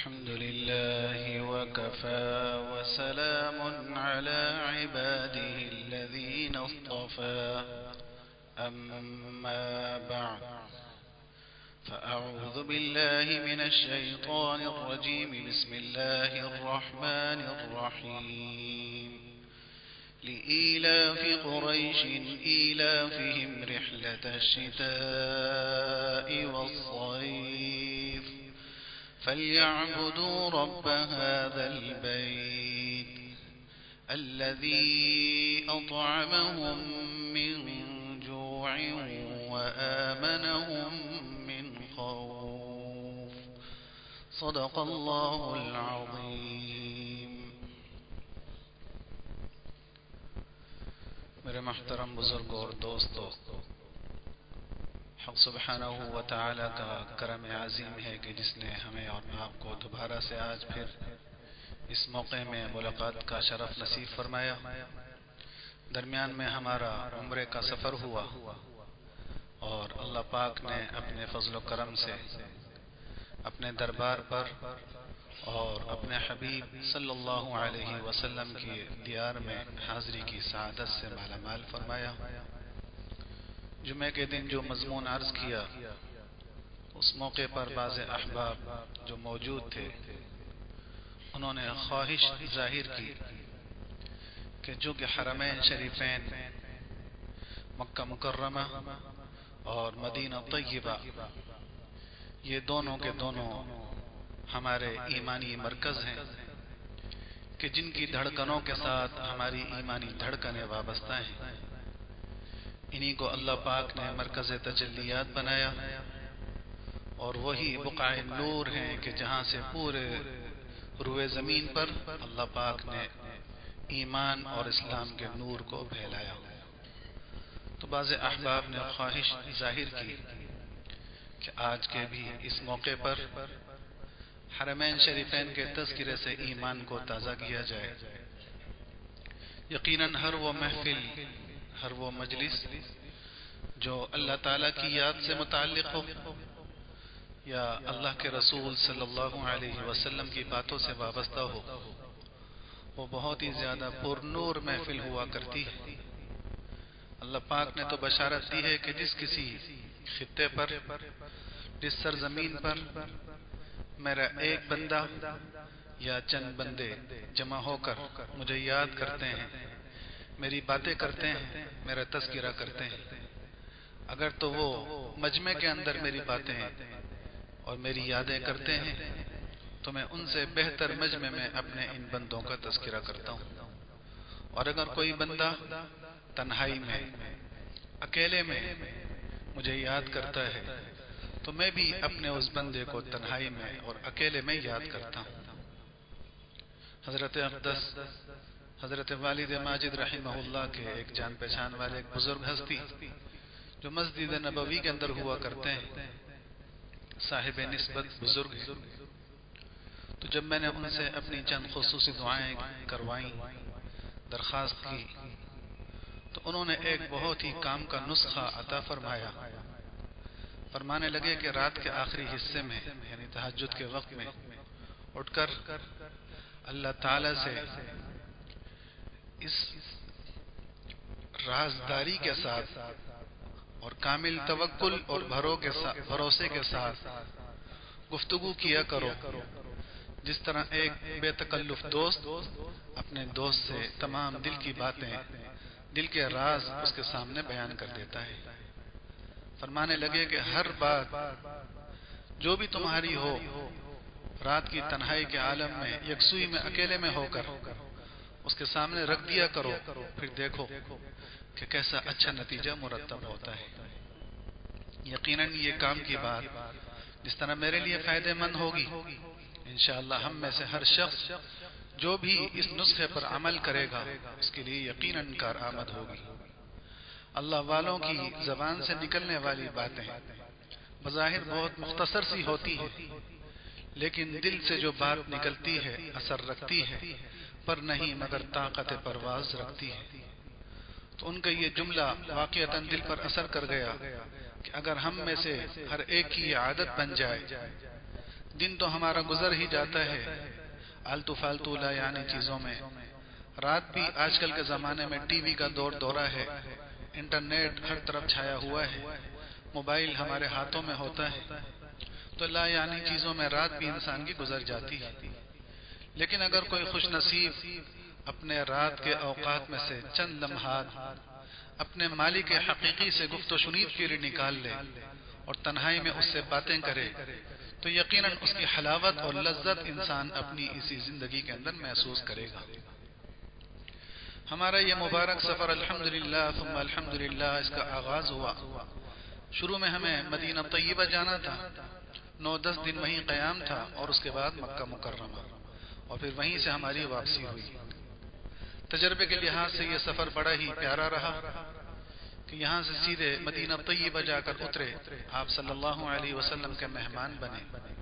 الحمد لله وكفى وسلام على عباده الذين اصطفى أما بعد فأعوذ بالله من الشيطان الرجيم بسم الله الرحمن الرحيم لإيلاف قريش إيلافهم رحلة الشتاء والصيف فليعبدوا رب هذا البيت الذي أطعمهم من جوع وآمنهم من خوف صدق الله العظيم. میرے محترم بزرگوں اور دوستوں، حق سبحانہ و تعالی کا کرم عظیم ہے کہ جس نے ہمیں اور آپ کو دوبارہ سے آج پھر اس موقع میں ملاقات کا شرف نصیب فرمایا. درمیان میں ہمارا عمرے کا سفر ہوا اور اللہ پاک نے اپنے فضل و کرم سے اپنے دربار پر اور اپنے حبیب صلی اللہ علیہ وسلم کی دیار میں حاضری کی سعادت سے مالا مال فرمایا. جمعے کے دن جو مضمون عرض کیا اس موقع پر بعض احباب جو موجود تھے انہوں نے خواہش ظاہر کی کہ جو کہ حرمین شریفین مکہ مکرمہ اور مدینہ طیبہ یہ دونوں کے دونوں ہمارے ایمانی مرکز ہیں کہ جن کی دھڑکنوں کے ساتھ ہماری ایمانی دھڑکنیں وابستہ ہیں. انہی کو اللہ پاک نے مرکز تجلیات بنایا اور وہی بقع نور ہیں کہ جہاں سے پورے روئے زمین پر اللہ پاک نے ایمان اور اسلام کے نور کو پھیلایا. تو بعض احباب نے خواہش ظاہر کی کہ آج کے بھی اس موقع پر حرمین شریفین کے تذکرے سے ایمان کو تازہ کیا جائے. یقیناً ہر وہ محفل، ہر وہ مجلس جو اللہ تعالیٰ کی یاد سے متعلق ہو یا اللہ کے رسول صلی اللہ علیہ وسلم کی باتوں سے وابستہ ہو وہ بہت ہی زیادہ پر نور محفل ہوا کرتی ہے. اللہ پاک نے تو بشارت دی ہے کہ جس کسی خطے پر، جس سرزمین پر میرا ایک بندہ یا چند بندے جمع ہو کر مجھے یاد کرتے ہیں، میری باتیں کرتے ہیں، میرا تذکرہ کرتے ہیں، اگر تو وہ مجمع کے اندر میری باتیں اور میری یادیں کرتے ہیں تو میں ان سے بہتر مجمع میں اپنے ان بندوں کا تذکرہ کرتا ہوں. اور اگر کوئی بندہ تنہائی میں، اکیلے میں مجھے یاد کرتا ہے تو میں بھی اپنے اس بندے کو تنہائی میں اور اکیلے میں یاد کرتا ہوں. حضرت اقدس حضرت والد ماجد رحمہ اللہ کے ایک جان پہچان والے ایک بزرگ ہستی جو مسجد نبوی کے اندر ہوا کرتے ہیں، صاحب نسبت بزرگ ہیں. تو جب میں نے ان سے اپنی چند خصوصی دعائیں کروائیں، درخواست کی، تو انہوں نے ایک بہت ہی کام کا نسخہ عطا فرمایا. فرمانے لگے کہ رات کے آخری حصے میں یعنی تہجد کے وقت میں اٹھ کر اللہ تعالی سے اس رازداری کے ساتھ اور کامل توکل اور بھروسے کے ساتھ گفتگو کیا کرو جس طرح ایک بے تکلف دوست اپنے دوست سے تمام دل کی باتیں، دل کے راز اس کے سامنے بیان کر دیتا ہے. فرمانے لگے کہ ہر بات جو بھی تمہاری ہو رات کی تنہائی کے عالم میں یکسوئی میں اکیلے میں ہو کر اس کے سامنے رکھ دیا کرو، پھر دیکھو کہ کیسا اچھا نتیجہ مرتب ہوتا ہے. یقیناً یہ کام کی بات جس طرح میرے لیے فائدہ مند ہوگی انشاءاللہ ہم میں سے ہر شخص جو بھی اس نسخے پر عمل کرے گا اس کے لیے یقیناً کارآمد ہوگی. اللہ والوں کی زبان سے نکلنے والی باتیں بظاہر بہت مختصر سی ہوتی ہیں لیکن دل سے جو بات نکلتی ہے اثر رکھتی ہے، پر نہیں مگر طاقت پرواز رکھتی ہے. تو ان کا یہ جملہ واقعتاً دل پر اثر کر گیا کہ اگر ہم میں سے ہر ایک کی یہ عادت بن جائے دن تو ہمارا گزر ہی جاتا ہے آلتو فالتو لا یعنی چیزوں میں، رات بھی آج کل کے زمانے میں ٹی وی کا دور دورہ ہے، انٹرنیٹ ہر طرف چھایا ہوا ہے، موبائل ہمارے ہاتھوں میں ہوتا ہے، تو لا یعنی چیزوں میں رات بھی انسان کی گزر جاتی ہے۔ لیکن اگر کوئی خوش نصیب اپنے رات کے اوقات میں سے چند لمحات اپنے مالک حقیقی سے گفت و شنید کے لیے نکال لے اور تنہائی میں اس سے باتیں کرے تو یقیناً اس کی حلاوت اور لذت انسان اپنی اسی زندگی کے اندر محسوس کرے گا۔ ہمارا یہ مبارک سفر الحمدللہ ثم الحمدللہ اس کا آغاز ہوا۔ شروع میں ہمیں مدینہ طیبہ جانا تھا، 9-10 دن وہیں قیام تھا، اور اس کے بعد مکہ مکرمہ، اور پھر وہیں سے ہماری واپسی ہوئی۔ تجربے کے لحاظ سے یہ سفر بڑا ہی پیارا رہا کہ یہاں سے سیدھے مدینہ طیبہ جا کر اترے، آپ صلی اللہ علیہ وسلم کے مہمان بنے۔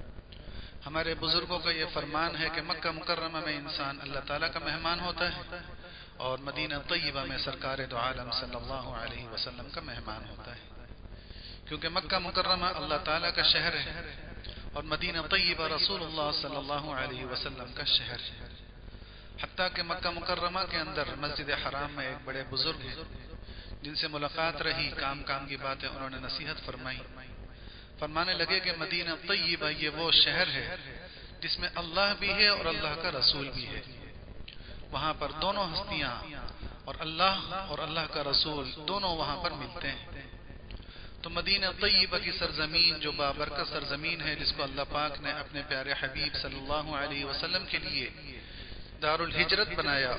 ہمارے بزرگوں کا یہ فرمان ہے کہ مکہ مکرمہ میں انسان اللہ تعالیٰ کا مہمان ہوتا ہے اور مدینہ طیبہ میں سرکار دو عالم صلی اللہ علیہ وسلم کا مہمان ہوتا ہے، کیونکہ مکہ مکرمہ اللہ تعالیٰ کا شہر ہے اور مدینہ طیبہ رسول اللہ صلی اللہ علیہ وسلم کا شہر ہے۔ حتیٰ کہ مکہ مکرمہ کے اندر مسجد حرام میں ایک بڑے بزرگ ہیں جن سے ملاقات رہی، کام کی باتیں انہوں نے نصیحت فرمائی، فرمانے لگے کہ مدینہ طیبہ یہ وہ شہر ہے جس میں اللہ بھی ہے اور اللہ کا رسول بھی ہے، وہاں پر دونوں ہستیاں اور اللہ کا رسول دونوں وہاں پر ملتے ہیں۔ تو مدینہ طیبہ کی سرزمین جو بابرکت سرزمین ہے، جس کو اللہ پاک نے اپنے پیارے حبیب صلی اللہ علیہ وسلم کے لیے دار الہجرت بنایا،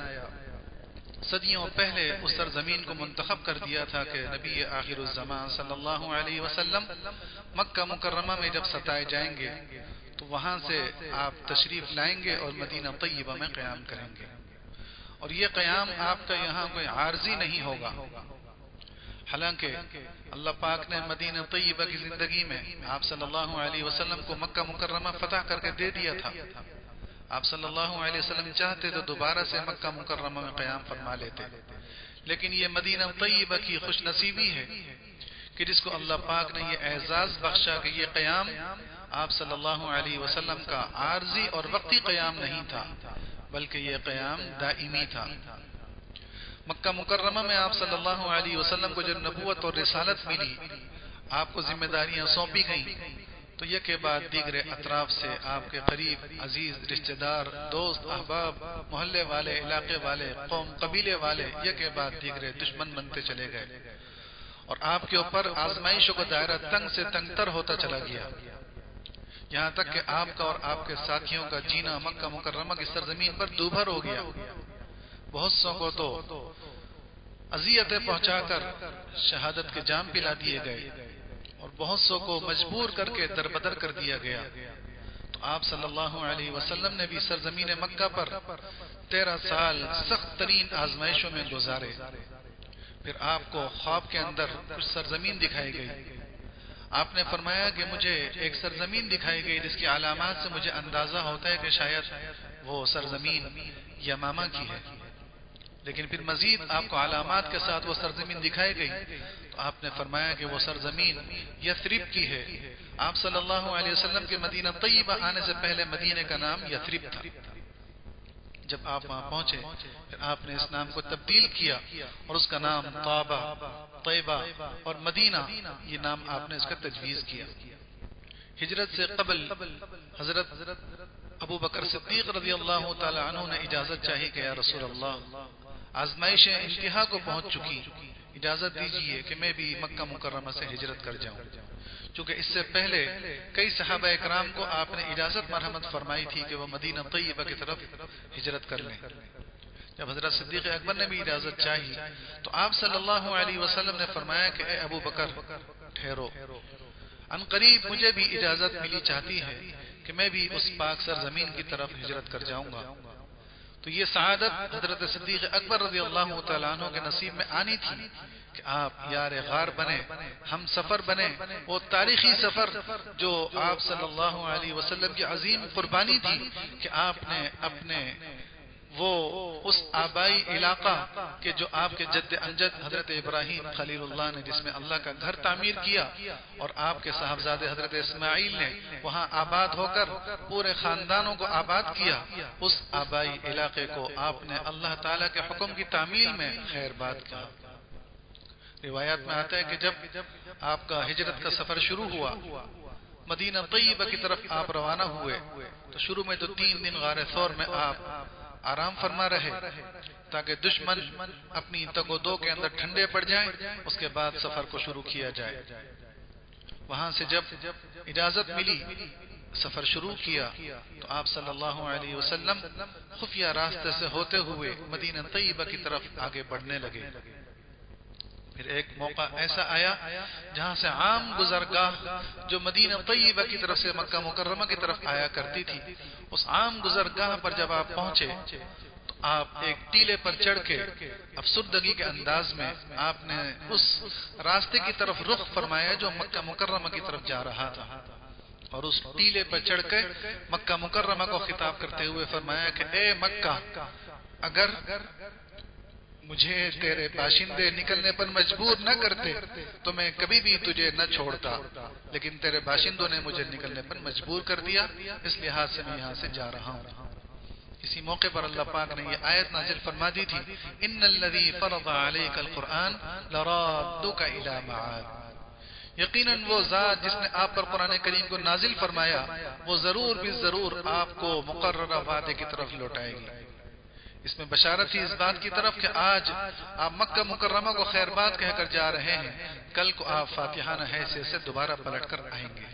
صدیوں پہلے اس سرزمین کو منتخب کر دیا تھا کہ نبی آخر الزمان صلی اللہ علیہ وسلم مکہ مکرمہ میں جب ستائے جائیں گے تو وہاں سے آپ تشریف لائیں گے اور مدینہ طیبہ میں قیام کریں گے، اور یہ قیام آپ کا یہاں کوئی عارضی نہیں ہوگا۔ حالانکہ اللہ پاک نے مدینہ طیبہ کی زندگی میں آپ صلی اللہ علیہ وسلم کو مکہ مکرمہ فتح کر کے دے دیا تھا، آپ صلی اللہ علیہ وسلم چاہتے تو دوبارہ سے مکہ مکرمہ میں قیام فرما لیتے، لیکن یہ مدینہ طیبہ کی خوش نصیبی ہے کہ جس کو اللہ پاک نے یہ اعزاز بخشا کہ یہ قیام آپ صلی اللہ علیہ وسلم کا عارضی اور وقتی قیام نہیں تھا بلکہ یہ قیام دائمی تھا۔ مکہ مکرمہ میں آپ صلی اللہ علیہ وسلم کو جب نبوت اور رسالت ملی، آپ کو ذمہ داریاں سونپی گئیں، تو یک کے بعد دیگر اطراف سے آپ کے قریب عزیز رشتہ دار، دوست، احباب، محلے والے، علاقے والے، قوم قبیلے والے یک کے بعد دیگر دشمن بنتے چلے گئے، اور آپ کے اوپر آزمائشوں کا دائرہ تنگ سے تنگ تر ہوتا چلا گیا، یہاں تک کہ آپ کا اور آپ کے ساتھیوں کا جینا مکہ مکرمہ کی سرزمین پر دوبھر ہو گیا۔ بہت سو کو تو اذیتیں پہنچا کر شہادت کے جام پلا دیے گئے اور بہت سو کو مجبور کر کے دربدر کر دیا گیا۔ تو آپ صلی اللہ علیہ وسلم نے بھی سرزمین مکہ پر 13 سال سخت ترین آزمائشوں میں گزارے۔ پھر آپ کو خواب کے اندر کچھ سرزمین دکھائی گئی، آپ نے فرمایا کہ مجھے ایک سرزمین دکھائی گئی جس کی علامات سے مجھے اندازہ ہوتا ہے کہ شاید وہ سرزمین یمامہ کی ہے، لیکن پھر مزید آپ کو علامات کے ساتھ وہ سرزمین دکھائی گئی تو آپ نے فرمایا کہ وہ سرزمین یثرب کی ہے۔ آپ صلی اللہ علیہ وسلم کے مدینہ طیبہ آنے سے پہلے مدینہ کا نام یثرب تھا۔ جب آپ وہاں پہنچے پھر آپ نے اس نام کو تبدیل کیا اور اس کا نام طیبہ اور مدینہ یہ نام آپ نے اس کا تجویز کیا۔ ہجرت سے قبل حضرت ابو بکر صدیق رضی اللہ تعالی عنہ نے اجازت چاہی کہ یا رسول اللہ، آزمائشیں انتہا کو پہنچ چکی، اجازت دیجئے کہ میں بھی مکہ مکرمہ سے ہجرت کر جاؤں، چونکہ اس سے پہلے کئی صحابہ اکرام کو آپ نے اجازت مرحمت فرمائی تھی کہ وہ مدینہ طیبہ کی طرف ہجرت کر لیں۔ جب حضرت صدیق اکبر نے بھی اجازت چاہی تو آپ صلی اللہ علیہ وسلم نے فرمایا کہ اے ابو بکر ٹھہرو، ان قریب مجھے بھی اجازت ملی چاہتی ہے کہ میں بھی اس پاک سرزمین کی طرف ہجرت کر جاؤں گا۔ تو یہ سعادت حضرت صدیق اکبر رضی اللہ تعالیٰ عنہ کے نصیب میں آنی تھی کہ آپ یار غار بنے، ہم سفر بنے، وہ تاریخی سفر جو آپ صلی اللہ علیہ وسلم کی عظیم قربانی تھی کہ آپ نے اپنے وہ اس آبائی علاقہ کہ جو آپ کے جد امجد حضرت ابراہیم خلیل اللہ نے جس میں اللہ کا گھر تعمیر کیا اور آپ کے صاحبزادے حضرت اسماعیل نے وہاں آباد ہو کر پورے خاندانوں کو آباد کیا، اس آبائی علاقے کو آپ نے اللہ تعالیٰ کے حکم کی تعمیل میں خیر باد کیا۔ روایات میں آتا ہے کہ جب آپ کا ہجرت کا سفر شروع ہوا، مدینہ طیبہ کی طرف آپ روانہ ہوئے، تو شروع میں تو 3 دن غار ثور میں آپ آرام فرما رہے تاکہ دشمن اپنی تگ و دو کے اندر ٹھنڈے پڑ جائیں، اس کے بعد سفر کو شروع کیا جائے۔ وہاں سے جب اجازت ملی سفر شروع کیا تو آپ صلی اللہ علیہ وسلم خفیہ راستے سے ہوتے ہوئے مدینہ طیبہ کی طرف آگے بڑھنے لگے۔ پھر ایک موقع ایسا آیا جہاں سے عام گزرگاہ جو مدینہ طیبہ کی طرف سے مکہ مکرمہ کی طرف آیا کرتی تھی، اس عام گزرگاہ پر جب آپ پہنچے تو آپ ایک ٹیلے پر چڑھ کے افسردگی کے انداز میں آپ نے اس راستے کی طرف رخ فرمایا جو مکہ مکرمہ کی طرف جا رہا تھا، اور اس ٹیلے پر چڑھ کے مکہ مکرمہ کو خطاب کرتے ہوئے فرمایا کہ اے مکہ، اگر مجھے تیرے باشندے نکلنے پر مجبور نہ کرتے تو میں کبھی بھی تجھے نہ چھوڑتا، لیکن تیرے باشندوں نے مجھے نکلنے پر مجبور کر دیا، اس لحاظ سے میں یہاں سے جا رہا ہوں۔ اسی موقع پر اللہ پاک نے یہ آیت نازل فرما دی تھی، ان الذی فرض علیک القرآن لرادک الی معاد، یقیناً وہ ذات جس نے آپ پر قرآن کریم کو نازل فرمایا وہ ضرور بھی ضرور آپ کو مقررہ وعدے کی طرف لوٹائے گی۔ اس میں بشارت تھی اس بات کی طرف کہ آج آپ مکہ مکرمہ کو خیر بات کہہ کر جا رہے ہیں، کل کو آپ فاتحانہ حیثیت سے دوبارہ پلٹ کر آئیں گے۔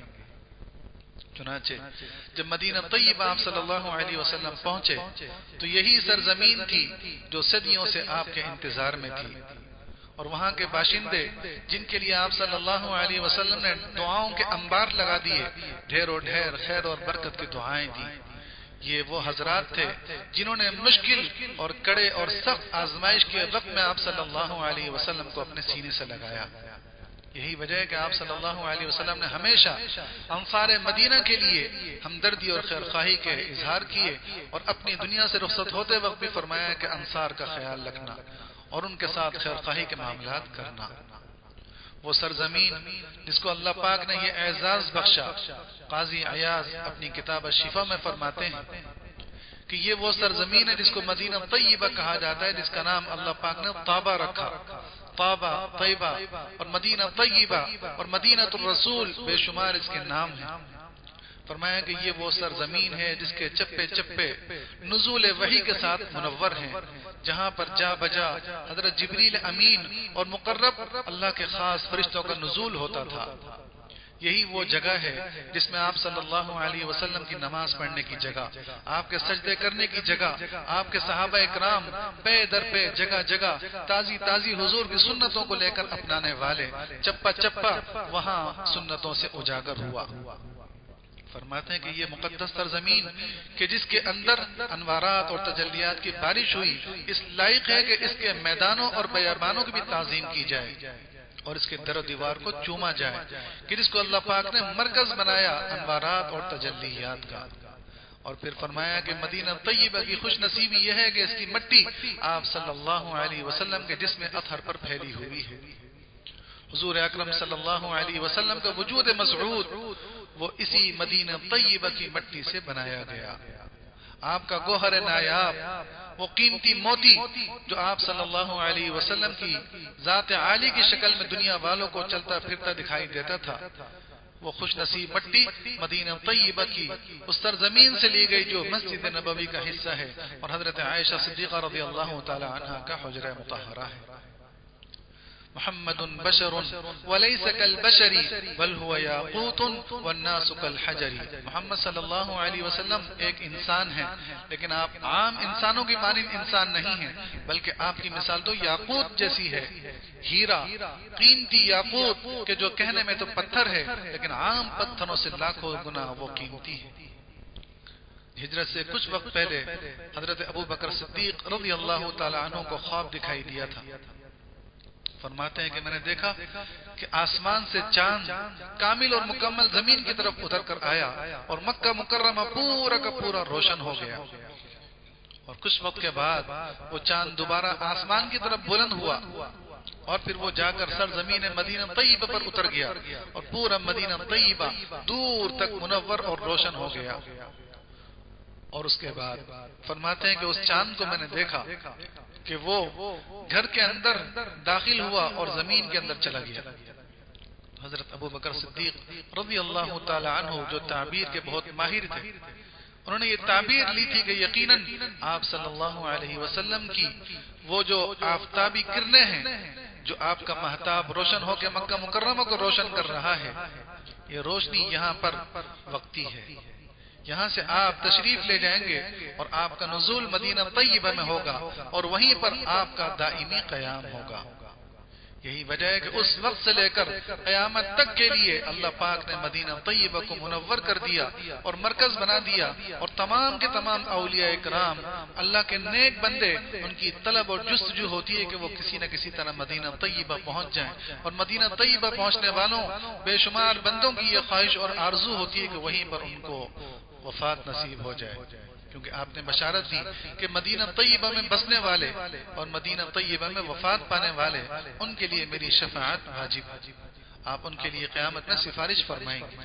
چنانچہ جب مدینہ طیبہ آپ صلی اللہ علیہ وسلم پہنچے تو یہی سرزمین تھی جو صدیوں سے آپ کے انتظار میں تھی، اور وہاں کے باشندے جن کے لیے آپ صلی اللہ علیہ وسلم نے دعاؤں کے انبار لگا دیے، ڈھیر و ڈھیر خیر اور برکت کی دعائیں دی، یہ وہ حضرات تھے جنہوں نے مشکل اور کڑے اور سخت آزمائش کے وقت میں آپ صلی اللہ علیہ وسلم کو اپنے سینے سے لگایا۔ یہی وجہ ہے کہ آپ صلی اللہ علیہ وسلم نے ہمیشہ انصار مدینہ کے لیے ہمدردی اور خیرخواہی کے اظہار کیے، اور اپنی دنیا سے رخصت ہوتے وقت بھی فرمایا کہ انصار کا خیال رکھنا اور ان کے ساتھ خیرخواہی کے معاملات کرنا۔ وہ سرزمین جس کو اللہ پاک نے یہ اعزاز بخشا، قاضی عیاض اپنی کتاب الشفا میں فرماتے ہیں کہ یہ وہ سرزمین ہے جس کو مدینہ طیبہ کہا جاتا ہے، جس کا نام اللہ پاک نے طابہ رکھا۔ طابہ، طیبہ اور مدینہ طیبہ اور مدینہ الرسول بے شمار اس کے نام ہیں۔ فرمایا کہ یہ وہ سرزمین ہے جس کے چپے چپے نزول وحی کے ساتھ منور ہیں، جہاں پر جا بجا حضرت جبریل امین اور مقرب اللہ کے خاص فرشتوں کا نزول ہوتا تھا۔ یہی وہ جگہ ہے جس میں آپ صلی اللہ علیہ وسلم کی نماز پڑھنے کی جگہ، آپ کے سجدے کرنے کی جگہ، آپ کے صحابہ اکرام پے در پہ جگہ جگہ تازی تازی حضور کی سنتوں کو لے کر اپنانے والے چپا چپا وہاں سنتوں سے اجاگر ہوا۔ فرماتے ہیں کہ یہ مقدس سرزمین کہ جس کے اندر انوارات اور تجلیات کی بارش ہوئی، اس لائق ہے کہ اس کے میدانوں اور بیابانوں کی بھی تعظیم کی جائے اور اس کے در و دیوار کو چوما جائے، کہ جس کو اللہ پاک نے مرکز بنایا انوارات اور تجلیات کا۔ اور پھر فرمایا کہ مدینہ طیبہ کی خوش نصیبی یہ ہے کہ اس کی مٹی آپ صلی اللہ علیہ وسلم کے جسم اطہر پر پھیلی ہوئی ہے۔ حضور اکرم صلی اللہ علیہ وسلم کا وجود مسعود وہ اسی مدینہ طیبہ کی مٹی سے بنایا گیا۔ آپ کا گوہر نایاب وہ قیمتی موتی جو آپ صلی اللہ علیہ وسلم کی ذات عالی کی شکل میں دنیا والوں کو چلتا پھرتا دکھائی دیتا تھا، وہ خوش نصیب مٹی مدینہ طیبہ کی اس سرزمین سے لی گئی جو مسجد نبوی کا حصہ ہے اور حضرت عائشہ صدیقہ رضی اللہ تعالی عنہا کا حجرہ مطہرہ ہے۔ محمد بشر وليس كالبشر بل هو یاقوت والناس كالحجر، محمد صلی اللہ علیہ وسلم ایک انسان ہے لیکن آپ عام انسانوں کی مانند انسان نہیں ہیں، بلکہ آپ کی مثال تو یاقوت جیسی ہے، ہیرا قیمتی یاقوت کہ جو کہنے میں تو پتھر ہے لیکن عام پتھروں سے لاکھوں گنا وہ قیمتی ہے۔ ہجرت سے کچھ وقت پہلے حضرت ابو بکر صدیق رضی اللہ تعالی عنہ کو خواب دکھائی دیا تھا۔ فرماتے ہیں کہ میں نے دیکھا کہ آسمان سے چاند کامل اور مکمل زمین کی طرف اتر کر آیا اور مکہ مکرمہ پورا کا پورا روشن ہو گیا، اور کچھ وقت کے بعد وہ چاند دوبارہ آسمان کی طرف بلند ہوا اور پھر وہ جا کر سرزمین مدینہ طیبہ پر اتر گیا اور پورا مدینہ طیبہ دور تک منور اور روشن ہو گیا. اور اس کے بعد فرماتے ہیں کہ اس چاند کو میں نے دیکھا کہ وہ گھر کے اندر داخل ہوا اور زمین کے اندر چلا گیا. حضرت ابو بکر صدیق رضی اللہ تعالی عنہ جو تعبیر کے بہت ماہر تھے، انہوں نے یہ تعبیر لی تھی کہ یقیناً آپ صلی اللہ علیہ وسلم کی وہ جو آفتابی کرنیں ہیں، جو آپ کا مہتاب روشن ہو کے مکہ مکرمہ کو روشن کر رہا ہے، یہ روشنی یہاں پر وقتی ہے. یہاں سے آپ تشریف لے جائیں گے اور آپ کا نزول مدینہ طیبہ میں ہوگا اور وہیں پر آپ کا دائمی قیام ہوگا. یہی وجہ ہے کہ اس وقت سے لے کر قیامت تک کے لیے اللہ پاک نے مدینہ طیبہ کو منور کر دیا اور مرکز بنا دیا، اور تمام کے تمام اولیاء اکرام اللہ کے نیک بندے، ان کی طلب اور جستجو ہوتی ہے کہ وہ کسی نہ کسی طرح مدینہ طیبہ پہنچ جائیں. اور مدینہ طیبہ پہنچنے والوں بے شمار بندوں کی یہ خواہش اور آرزو ہوتی ہے کہ وہیں پر ان کو وفات نصیب ہو جائے، کیونکہ آپ نے بشارت دی کہ مدینہ طیبہ میں بسنے والے اور مدینہ طیبہ میں وفات پانے والے، ان کے لیے میری شفاعت واجب. آپ ان کے لیے قیامت میں سفارش فرمائیں گے.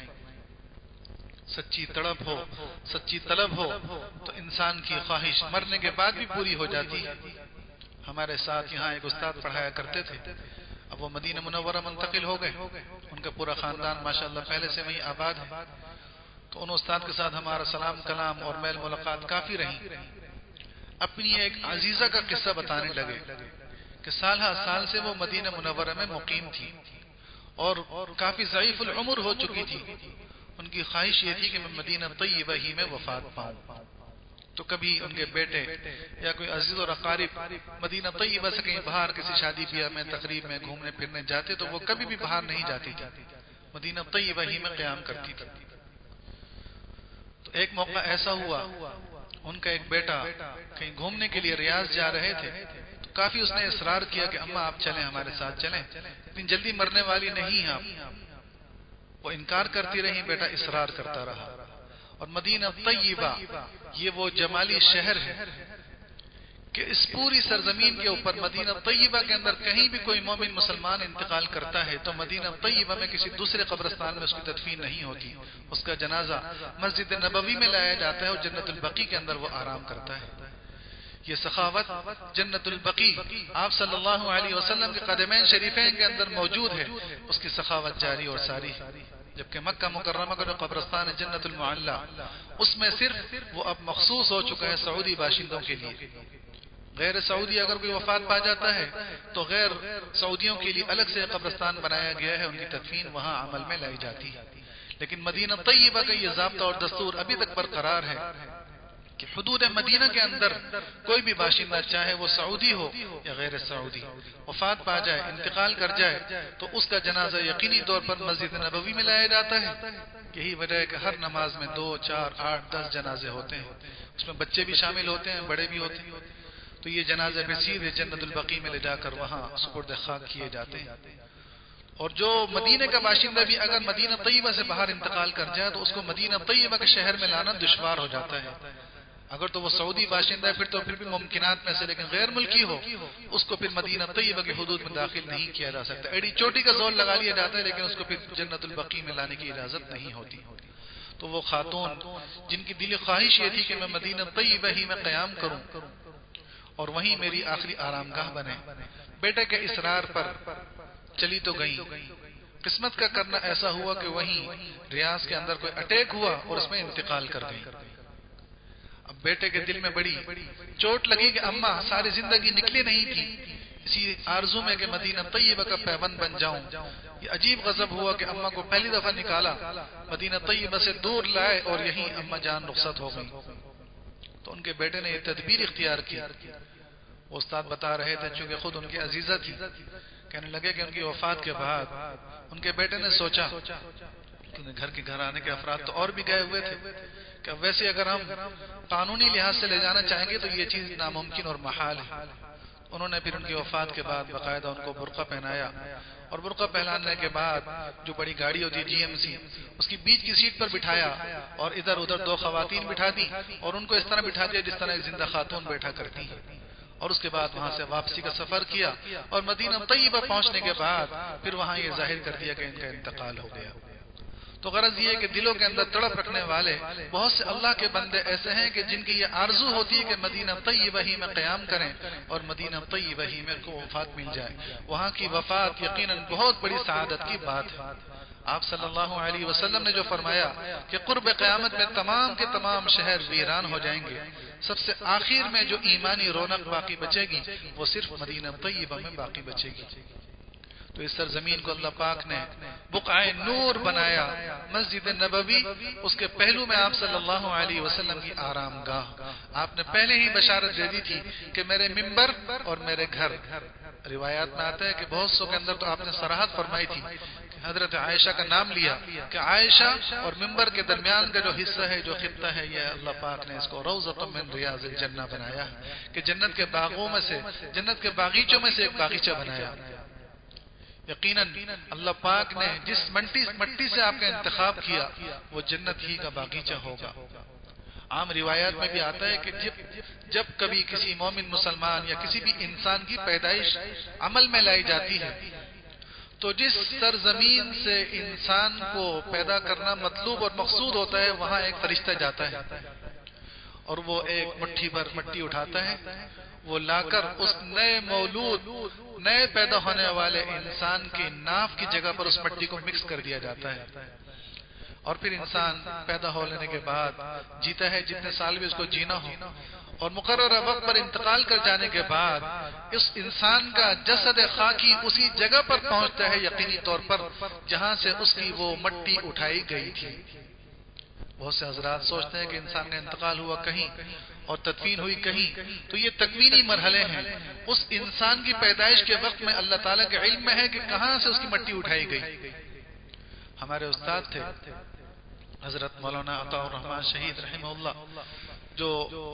سچی تڑپ ہو، سچی طلب ہو تو انسان کی خواہش مرنے کے بعد بھی پوری ہو جاتی ہے. ہمارے ساتھ یہاں ایک استاد پڑھایا کرتے تھے، اب وہ مدینہ منورہ منتقل ہو گئے. ان کا پورا خاندان ماشاءاللہ پہلے سے وہیں آباد ہے. تو ان استاد کے ساتھ ہمارا سلام کلام اور میل ملاقات کافی رہی. اپنی ایک عزیزہ کا قصہ بتانے لگے کہ سال ہر سال سے وہ مدینہ منورہ میں مقیم تھی اور کافی ضعیف العمر ہو چکی تھی. ان کی خواہش یہ تھی کہ میں مدینہ طیبہ ہی میں وفات پاؤں. تو کبھی ان کے بیٹے یا کوئی عزیز اور اقارب مدینہ طیبہ سے کہیں باہر کسی شادی بیاہ میں تقریب میں گھومنے پھرنے جاتے تو وہ کبھی بھی باہر نہیں جاتی تھی، مدینہ طیبہ ہی میں قیام کرتی تھی. تو ایک موقع ایسا ہوا، ان کا ایک بیٹا کہیں گھومنے کے لیے ریاض جا رہے تھے، تو کافی اس نے اصرار کیا کہ اماں آپ چلیں، ہمارے ساتھ چلیں، اتنی جلدی مرنے والی نہیں ہیں آپ. وہ انکار کرتی رہی، بیٹا اصرار کرتا رہا. اور مدینہ طیبہ یہ وہ جمالی شہر ہے کہ اس پوری سرزمین کے اوپر مدینہ طیبہ کے اندر کہیں بھی کوئی مومن مسلمان انتقال کرتا ہے تو مدینہ طیبہ میں کسی دوسرے قبرستان میں اس کی تدفین نہیں ہوتی. اس کا جنازہ مسجد نبوی میں لایا جاتا ہے اور جنت البقیع کے اندر وہ آرام کرتا ہے. یہ سخاوت جنت البقیع آپ صلی اللہ علیہ وسلم کے قدمین شریفین کے اندر موجود ہے، اس کی سخاوت جاری اور ساری. جبکہ مکہ مکرمہ کا جو قبرستان ہے جنت المعلی، اس میں صرف وہ اب مخصوص ہو چکا ہے سعودی باشندوں کے لیے. غیر سعودی اگر کوئی وفات پا جاتا ہے تو غیر سعودیوں کے لیے الگ سے قبرستان بنایا گیا ہے، ان کی تدفین وہاں عمل میں لائی جاتی ہے. لیکن مدینہ طیبہ کا یہ ضابطہ اور دستور ابھی تک برقرار ہے کہ حدود مدینہ کے اندر کوئی بھی باشندہ چاہے وہ سعودی ہو یا غیر سعودی وفات پا جائے، انتقال کر جائے تو اس کا جنازہ یقینی طور پر مسجد نبوی میں لایا جاتا ہے. یہی وجہ ہے کہ ہر نماز میں 2، 4، 8، 10 جنازے ہوتے ہیں. اس میں بچے بھی شامل ہوتے ہیں، بڑے بھی ہوتے ہیں. تو یہ جنازے پہ سیدھے جنت البقیع میں لے جا کر وہاں سپرد خاک کیے جاتے ہیں. اور جو مدینہ کا باشندہ بھی اگر مدینہ طیبہ سے باہر انتقال کر جائے تو اس کو مدینہ طیبہ کے شہر میں لانا دشوار ہو جاتا ہے. اگر تو وہ سعودی باشندہ ہے پھر بھی ممکنات میں سے، لیکن غیر ملکی ہو اس کو پھر مدینہ طیبہ کی حدود میں داخل نہیں کیا جا سکتا. ایڑی چوٹی کا زور لگا لیا جاتا ہے لیکن اس کو پھر جنت البقیع میں لانے کی اجازت نہیں ہوتی. تو وہ خاتون جن کی دلی خواہش یہ تھی کہ میں مدینہ طیبہ ہی میں قیام کروں اور وہیں میری آخری آرام گاہ بنے، بیٹے کے اصرار پر چلی تو گئی. قسمت کا کرنا ایسا ہوا کہ وہیں ریاض کے اندر کوئی اٹیک ہوا اور اس میں انتقال کر گئی. اب بیٹے کے دل میں بڑی چوٹ لگی کہ اماں ساری زندگی نکلی نہیں تھی اسی آرزو میں کہ مدینہ طیبہ کا پیوند بن جاؤں. یہ عجیب غضب ہوا کہ اماں کو پہلی دفعہ نکالا، مدینہ طیبہ سے دور لائے اور یہیں اماں جان رخصت ہو گئی. تو ان کے بیٹے نے یہ تدبیر اختیار کی. وہ استاد بتا رہے تھے چونکہ خود ان کی عزیزہ تھی، کہنے لگے کہ ان کی وفات کے بعد ان کے بیٹے نے سوچا کہ گھر کے گھر آنے کے افراد تو اور بھی گئے ہوئے تھے کہ ویسے اگر ہم قانونی لحاظ سے لے جانا چاہیں گے تو یہ چیز ناممکن اور محال ہے. انہوں نے پھر ان کی وفات کے بعد باقاعدہ ان کو برقع پہنایا، اور برقع پہنانے کے بعد جو بڑی گاڑی ہوتی ہے GMC، اس کی بیچ کی سیٹ پر بٹھایا اور ادھر ادھر دو خواتین بٹھا دی اور ان کو اس طرح بٹھا دیا جس طرح ایک زندہ خاتون بیٹھا کرتی ہے، اور اس کے بعد وہاں سے واپسی کا سفر کیا، اور مدینہ طیبہ پہنچنے کے بعد پھر وہاں یہ ظاہر کر دیا کہ ان کا انتقال ہو گیا۔ تو غرض یہ ہے کہ دلوں کے اندر تڑپ رکھنے والے بہت سے اللہ کے بندے ایسے ہیں کہ جن کی یہ آرزو ہوتی ہے کہ مدینہ طیبہ ہی میں قیام کریں اور مدینہ طیبہ ہی میں کو وفات مل جائے۔ وہاں کی وفات یقیناً بہت بڑی سعادت کی بات ہے۔ آپ صلی اللہ علیہ وسلم نے جو فرمایا کہ قرب قیامت میں تمام کے تمام شہر ویران ہو جائیں گے، سب سے آخر میں جو ایمانی رونق باقی بچے گی وہ صرف مدینہ طیبہ میں باقی بچے گی۔ تو اس سرزمین کو اللہ پاک نے بقعہ نور بنایا، مسجد نبوی اس کے پہلو میں آپ صلی اللہ علیہ وسلم کی آرام گاہ۔ آپ نے پہلے ہی بشارت دے دی تھی کہ میرے ممبر اور میرے گھر۔ روایات میں آتا ہے کہ بہت سو کے اندر تو آپ نے صراحت فرمائی تھی کہ حضرت عائشہ کا نام لیا کہ عائشہ اور ممبر کے درمیان کا جو حصہ ہے، جو خطہ ہے، یہ اللہ پاک نے اس کو روضۃ من ریاض الجنہ بنایا کہ جنت کے باغوں میں سے، جنت کے باغیچوں میں سے ایک باغیچہ بنایا۔ یقیناً اللہ پاک نے جس مٹی سے آپ کا انتخاب کیا وہ جنت ہی کا باغیچہ ہوگا۔ عام روایات میں بھی آتا ہے کہ جب کبھی کسی مومن مسلمان یا کسی بھی انسان کی پیدائش عمل میں لائی جاتی ہے تو جس سرزمین سے انسان کو پیدا کرنا مطلوب اور مقصود ہوتا ہے وہاں ایک فرشتہ جاتا ہے اور وہ ایک مٹھی بھر مٹی اٹھاتا ہے، وہ لا کر اس نئے مولود، نئے پیدا ہونے والے انسان کی ناف کی جگہ پر اس مٹی کو مکس کر دیا جاتا ہے، اور پھر انسان پیدا ہو لینے کے بعد جیتا ہے جتنے سال بھی اس کو جینا ہو، اور مقررہ وقت پر انتقال کر جانے کے بعد اس انسان کا جسد خاکی اسی جگہ پر پہنچتا ہے یقینی طور پر جہاں سے اس کی وہ مٹی اٹھائی گئی تھی۔ بہت سے حضرات سوچتے ہیں کہ انسان کا انتقال ہوا کہیں اور تدفین ہوئی کہیں، تو یہ تکوینی مرحلے ہیں۔ اس انسان کی پیدائش کے وقت میں اللہ تعالیٰ کے علم میں ہے کہ کہاں سے اس کی مٹی اٹھائی گئی۔ ہمارے استاد تھے حضرت مولانا عطاء الرحمن شہید رحمہ اللہ، جو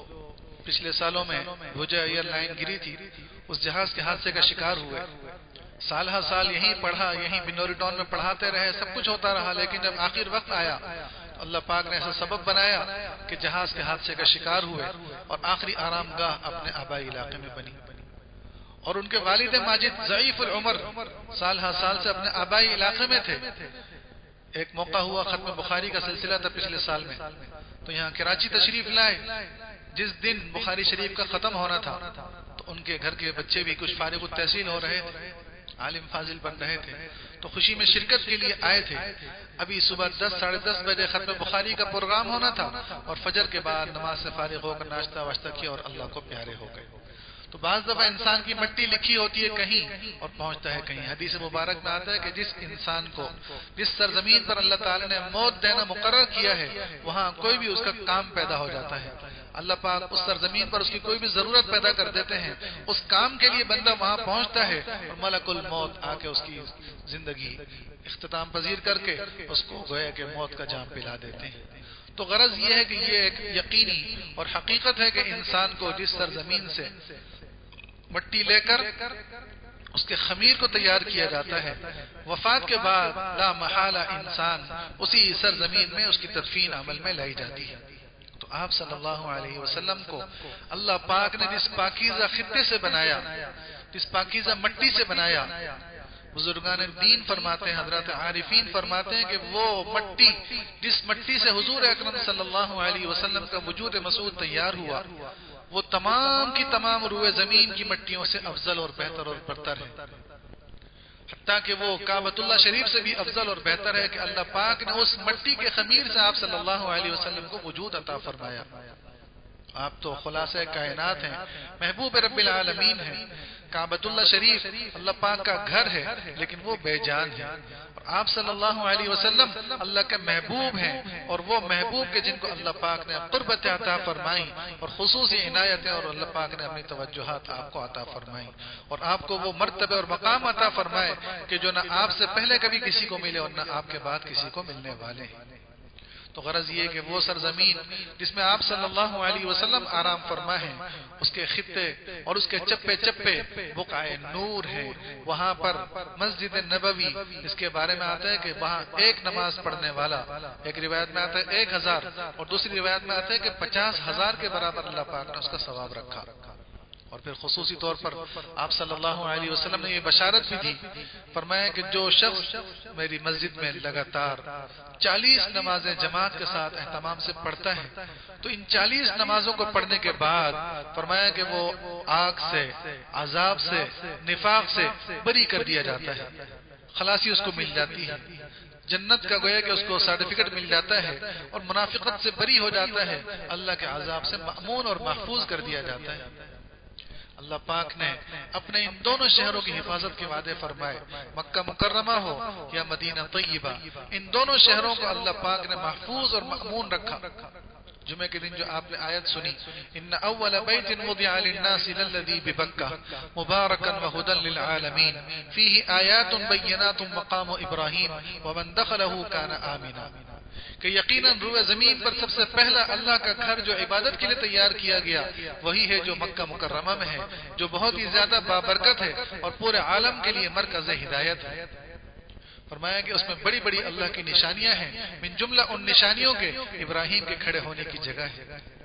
پچھلے سالوں میں بھوجا ایئر لائن گری تھی، اس جہاز کے حادثے کا شکار ہوئے۔ سال ہر سال یہیں پڑھا، یہیں بنوری ٹاؤن میں پڑھاتے رہے، سب کچھ ہوتا رہا، لیکن جب آخر وقت آیا اللہ پاک نے ایسا سبب بنایا کہ جہاز کے حادثے کا شکار ہوئے اور آخری آرام گاہ اپنے آبائی علاقے میں بنی، اور ان کے والد ماجد ضعیف العمر سال ہر سال سے اپنے آبائی علاقے میں تھے۔ ایک موقع ہوا، ختم بخاری کا سلسلہ تھا پچھلے سال میں، تو یہاں کراچی تشریف لائے۔ جس دن بخاری شریف کا ختم ہونا تھا تو ان کے گھر کے بچے بھی کچھ فارغ التحصیل ہو رہے تھے، عالم فاضل بن رہے تھے، تو خوشی میں شرکت کے لیے آئے تھے۔ ابھی صبح 10 ساڑھے 10 بجے ختم بخاری کا پروگرام ہونا تھا، اور فجر کے بعد نماز سے فارغ ہو کر ناشتہ واشتہ کیا اور اللہ کو پیارے ہو گئے۔ تو بعض دفعہ انسان کی مٹی لکھی ہوتی ہے کہیں اور پہنچتا ہے کہیں۔ حدیث مبارک میں آتا ہے کہ جس انسان کو جس سرزمین پر اللہ تعالی نے موت دینا مقرر کیا ہے وہاں کوئی بھی اس کا کام پیدا ہو جاتا ہے۔ اللہ پاک اس سرزمین پر اس کی کوئی بھی ضرورت پیدا کر دیتے ہیں، اس کام کے لیے بندہ وہاں پہنچتا ہے اور ملک الموت آ کے اس کی زندگی اختتام پذیر کر کے اس کو گویا کہ موت کا جام پلا دیتے ہیں۔ تو غرض یہ ہے کہ یہ ایک یقینی اور حقیقت ہے کہ انسان کو جس سرزمین سے مٹی لے کر اس کے خمیر کو تیار کیا جاتا ہے، وفات کے بعد لا محالہ انسان اسی سرزمین میں اس کی تدفین عمل میں لائی جاتی ہے۔ تو آپ صلی اللہ علیہ وسلم کو اللہ پاک نے جس پاکیزہ خطے سے بنایا، جس پاکیزہ مٹی سے بنایا، بزرگان دین فرماتے ہیں، حضرات عارفین فرماتے ہیں کہ وہ مٹی جس مٹی سے حضور اکرم صلی اللہ علیہ وسلم کا وجود مسعود تیار ہوا، وہ تمام کی تمام روئے زمین کی مٹیوں سے افضل اور بہتر اور برتر ہے، حتیٰ کہ وہ کعبۃ اللہ شریف سے بھی افضل اور بہتر ہے کہ اللہ پاک نے اس مٹی کے خمیر سے آپ صلی اللہ علیہ وسلم کو وجود عطا فرمایا۔ آپ تو خلاصہ کائنات ہیں، محبوب رب العالمین ہیں۔ کعبۃ اللہ شریف اللہ پاک کا گھر ہے لیکن وہ بے جان ہے، اور آپ صلی اللہ علیہ وسلم اللہ کے محبوب ہیں، اور وہ محبوب کے جن کو اللہ پاک نے قربت عطا فرمائی اور خصوصی عنایتیں، اور اللہ پاک نے اپنی توجہات آپ کو عطا فرمائی اور آپ کو وہ مرتبہ اور مقام عطا فرمائے کہ جو نہ آپ سے پہلے کبھی کسی کو ملے اور نہ آپ کے بعد کسی کو ملنے والے ہیں۔ تو غرض یہ کہ وہ سرزمین جس میں آپ صلی اللہ علیہ وسلم آرام فرما ہے، اس کے خطے اور اس کے چپے چپے بقعہ نور ہے، وہاں پر مسجد نبوی، اس کے بارے میں آتا ہے کہ وہاں ایک نماز پڑھنے والا، ایک روایت میں آتا ہے 1000 اور دوسری روایت میں آتا ہے کہ 50,000 کے برابر اللہ پاک نے اس کا ثواب رکھا۔ اور پھر خصوصی طور پر آپ صلی اللہ علیہ وسلم نے یہ بشارت بھی دی، فرمایا کہ جو شخص میری مسجد میں لگاتار 40 نمازیں جماعت کے ساتھ اہتمام سے پڑھتا ہے تو ان 40 نمازوں کو پڑھنے کے بعد فرمایا کہ وہ آگ سے، عذاب سے، نفاق سے بری کر دیا جاتا ہے، خلاصی اس کو مل جاتی ہے، جنت کا گویا کہ اس کو سرٹیفکیٹ مل جاتا ہے، اور منافقت سے بری ہو جاتا ہے، اللہ کے عذاب سے مأمون اور محفوظ کر دیا جاتا ہے۔ اللہ پاک نے اپنے ان دونوں شہروں کی حفاظت کے وعدے فرمائے، مکہ مکرمہ ہو یا مدینہ طیبہ، ان دونوں شہروں کو اللہ پاک نے محفوظ اور مأمون رکھا۔ جمعے کے دن جو آپ نے آیت سنی، ان اول بیت وضع للناس للذی ببکہ مبارکا وہدی للعالمین فیہ آیات بینات مقام ابراہیم ومن دخلہ کان آمنا، کہ یقیناً روئے زمین پر سب سے پہلا اللہ کا گھر جو عبادت کے لیے تیار کیا گیا وہی ہے جو مکہ مکرمہ میں ہے، جو بہت ہی زیادہ بابرکت ہے اور پورے عالم کے لیے مرکز ہدایت ہے۔ فرمایا کہ اس میں بڑی بڑی اللہ کی نشانیاں ہیں، من جملہ ان نشانیوں کے ابراہیم کے کھڑے ہونے کی جگہ ہے۔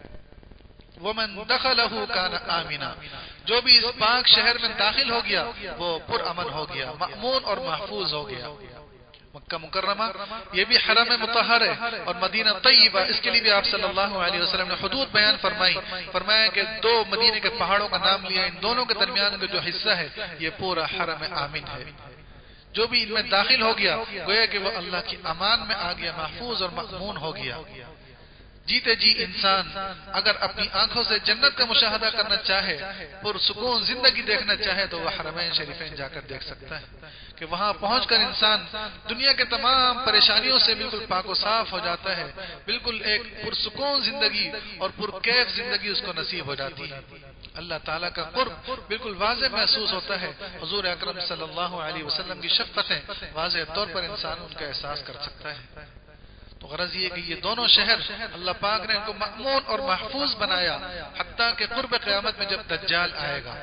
ومن دخلہ کان آمنا، جو بھی اس پاک شہر میں داخل ہو گیا وہ پرامن ہو گیا، مأمون اور محفوظ ہو گیا۔ مکہ مکرمہ یہ بھی حرم مطہر ہے، اور مدینہ طیبہ اس کے لیے بھی آپ صلی اللہ علیہ وسلم نے حدود بیان فرمائی، فرمایا کہ دو مدینے کے پہاڑوں کا نام لیا، ان دونوں کے درمیان کا جو حصہ ہے یہ پورا حرم آمن ہے، جو بھی ان میں داخل ہو گیا گویا کہ وہ اللہ کی امان میں آ گیا، محفوظ اور مأمون ہو گیا۔ جیتے جی انسان اگر اپنی آنکھوں سے جنت کا مشاہدہ کرنا چاہے، پرسکون زندگی دیکھنا چاہے تو وہ حرمین شریفین جا کر دیکھ سکتا ہے کہ وہاں پہنچ کر انسان دنیا کے تمام پریشانیوں سے بالکل پاک و صاف ہو جاتا ہے، بالکل ایک پرسکون زندگی اور پرکیف زندگی اس کو نصیب ہو جاتی ہے۔ اللہ تعالیٰ کا قرب بالکل واضح محسوس ہوتا ہے، حضور اکرم صلی اللہ علیہ وسلم کی شفقتیں واضح طور پر انسان ان کا احساس کر سکتا ہے۔ تو غرض یہ کہ یہ دونوں شہر اللہ پاک نے ان کو مأمون اور محفوظ بنایا، حتیٰ کہ قرب قیامت میں جب دجال آئے گا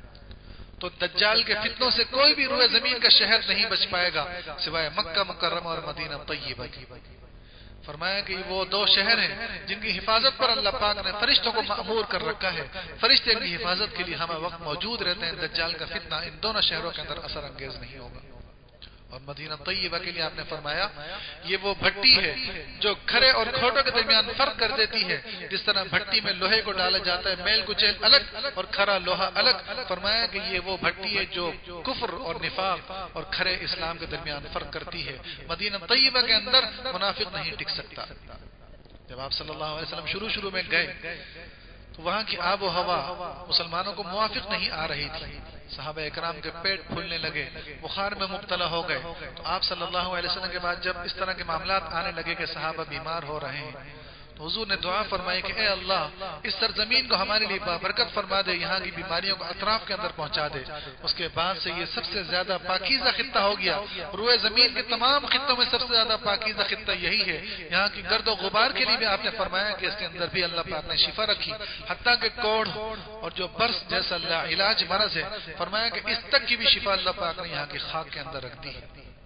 تو دجال کے فتنوں سے کوئی بھی روئے زمین کا شہر نہیں بچ پائے گا سوائے مکہ مکرمہ اور مدینہ طیبہ کی۔ فرمایا کہ وہ دو شہر ہیں جن کی حفاظت پر اللہ پاک نے فرشتوں کو مأمور کر رکھا ہے، فرشتے کی حفاظت کے لیے ہمیں وقت موجود رہتے ہیں، دجال کا فتنہ ان دونوں شہروں کے اندر اثر انگیز نہیں ہوگا۔ اور مدینہ طیبہ کے لیے آپ نے فرمایا یہ وہ بھٹی ہے جو کھرے اور کھوٹوں کے درمیان فرق کر دیتی ہے، جس طرح بھٹی میں لوہے کو ڈالا جاتا ہے میل کچیل الگ اور کھرا لوہا الگ، فرمایا کہ یہ وہ بھٹی ہے جو کفر اور نفاق اور کھرے اسلام کے درمیان فرق کرتی ہے۔ مدینہ طیبہ کے اندر منافق نہیں ٹک سکتا۔ جب آپ صلی اللہ علیہ وسلم شروع میں گئے تو وہاں کی آب و ہوا مسلمانوں کو موافق نہیں آ رہی تھی، صحابہ اکرام کے پیٹ پھولنے لگے، بخار میں مبتلا ہو گئے۔ تو آپ صلی اللہ علیہ وسلم کے بعد جب اس طرح کے معاملات آنے لگے کہ صحابہ بیمار ہو رہے ہیں تو حضور نے دعا فرمائی کہ اے اللہ اس سرزمین کو ہمارے لیے بابرکت فرما دے، یہاں کی بیماریوں کو اطراف کے اندر پہنچا دے۔ اس کے بعد سے یہ سب سے زیادہ پاکیزہ خطہ ہو گیا، روئے زمین کے تمام خطوں میں سب سے زیادہ پاکیزہ خطہ یہی ہے۔ یہاں کی گرد و غبار کے لیے بھی آپ نے فرمایا کہ اس کے اندر بھی اللہ پاک نے شفا رکھی، حتیٰ کہ کوڑھ اور جو برس جیسا علاج مرض ہے، فرمایا کہ اس تک کی بھی شفا اللہ پاک نے یہاں کی خاک کے اندر رکھ دی ہے۔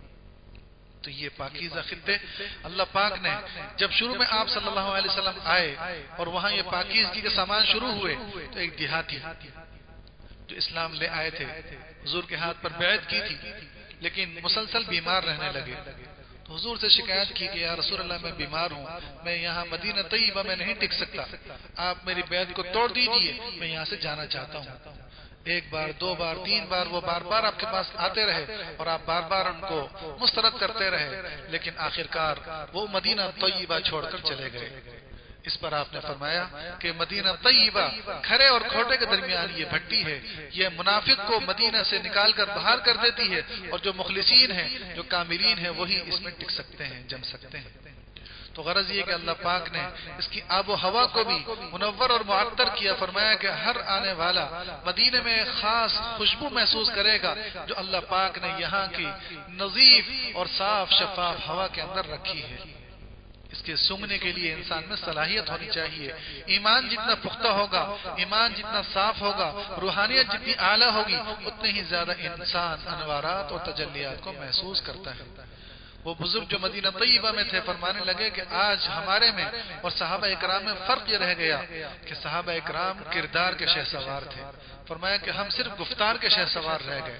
تو یہ پاکیزہ خطے اللہ پاک نے جب شروع میں آپ صلی اللہ علیہ وسلم آئے اور وہاں یہ پاکیزگی کے سامان شروع ہوئے تو ایک دیہاتی جو اسلام لے آئے تھے حضور کے ہاتھ پر بیعت کی تھی لیکن مسلسل بیمار رہنے لگے، تو حضور سے شکایت کی کہ یا رسول اللہ میں بیمار ہوں، میں یہاں مدینہ طیبہ میں نہیں ٹک سکتا، آپ میری بیعت کو توڑ دیجئے، میں یہاں سے جانا چاہتا ہوں۔ ایک بار، دو بار، تین بار وہ بار بار آپ کے پاس آتے رہے اور آپ بار بار ان کو مسترد کرتے رہے، لیکن آخرکار وہ مدینہ طیبہ چھوڑ کر چلے گئے۔ اس پر آپ نے فرمایا کہ مدینہ طیبہ کھرے اور کھوٹے کے درمیان یہ بھٹی ہے، یہ منافق کو مدینہ سے نکال کر باہر کر دیتی ہے، اور جو مخلصین ہیں، جو کاملین ہیں، وہی اس میں ٹک سکتے ہیں، جم سکتے ہیں۔ تو غرض یہ کہ اللہ پاک نے اس کی آب و ہوا کو بھی منور اور معطر کیا، فرمایا کہ ہر آنے والا مدینے میں خاص خوشبو محسوس کرے گا جو اللہ پاک نے یہاں کی نظیف اور صاف شفاف ہوا کے اندر رکھی ہے۔ اس کے سونگنے کے لیے انسان میں صلاحیت ہونی چاہیے. ایمان جتنا پختہ ہوگا، ایمان جتنا صاف ہوگا، روحانیت جتنی اعلیٰ ہوگی، اتنے ہی زیادہ انسان انوارات اور تجلیات کو محسوس کرتا ہے. وہ بزرگ جو مدینہ طیبہ میں تھے فرمانے لگے کہ آج ہمارے میں اور صحابہ اکرام میں فرق یہ رہ گیا کہ صحابہ اکرام کردار کے شہسوار تھے. فرمایا کہ ہم صرف گفتار کے شہسوار رہ گئے،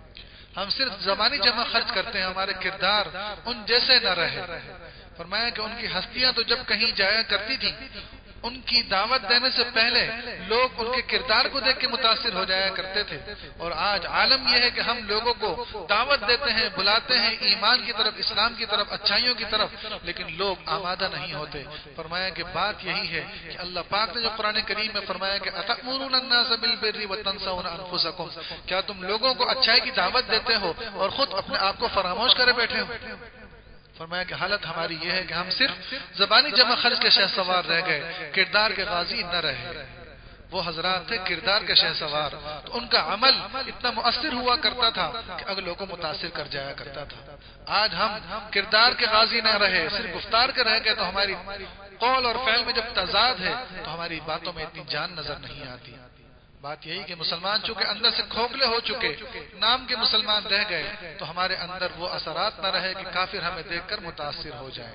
ہم صرف زبانی جمع خرچ کرتے ہیں، ہمارے کردار ان جیسے نہ رہے. فرمایا کہ ان کی ہستیاں تو جب کہیں جایا کرتی تھی، ان کی دعوت دینے سے پہلے لوگ ان کے کردار کو دیکھ کے متاثر ہو جایا کرتے تھے. اور آج عالم یہ ہے کہ ہم لوگوں کو دعوت دیتے ہیں، بلاتے ہیں ایمان کی طرف، اسلام کی طرف، اچھائیوں کی طرف، لیکن لوگ آمادہ نہیں ہوتے. فرمایا کہ بات یہی ہے کہ اللہ پاک نے جو قرآن کریم میں فرمایا کہ أَتَأْمُرُونَ النَّاسَ بِالْبِرِّ وَتَنْسَوْنَ أَنفُسَكُمْ، کیا تم لوگوں کو اچھائی کی دعوت دیتے ہو اور خود اپنے آپ کو فراموش کرے بیٹھے ہو؟ فرمایا کہ حالت ہماری یہ ہے کہ ہم صرف زبانی جمع خرچ کے شہسوار رہ گئے، کردار کے غازی نہ رہے. وہ حضرات تھے کردار کے شہسوار، تو ان کا عمل اتنا مؤثر ہوا کرتا تھا کہ اگلے لوگوں کو متاثر کر جایا کرتا تھا. آج ہم کردار کے غازی نہ رہے، صرف گفتار کے رہ گئے، تو ہماری قول اور فعل میں جب تضاد ہے تو ہماری باتوں میں اتنی جان نظر نہیں آتی. بات یہی کہ مسلمان چونکہ اندر سے کھوکھلے ہو چکے، نام کے مسلمان رہ گئے، تو ہمارے اندر وہ اثرات نہ رہے کہ کافر ہمیں دیکھ کر متاثر ہو جائیں.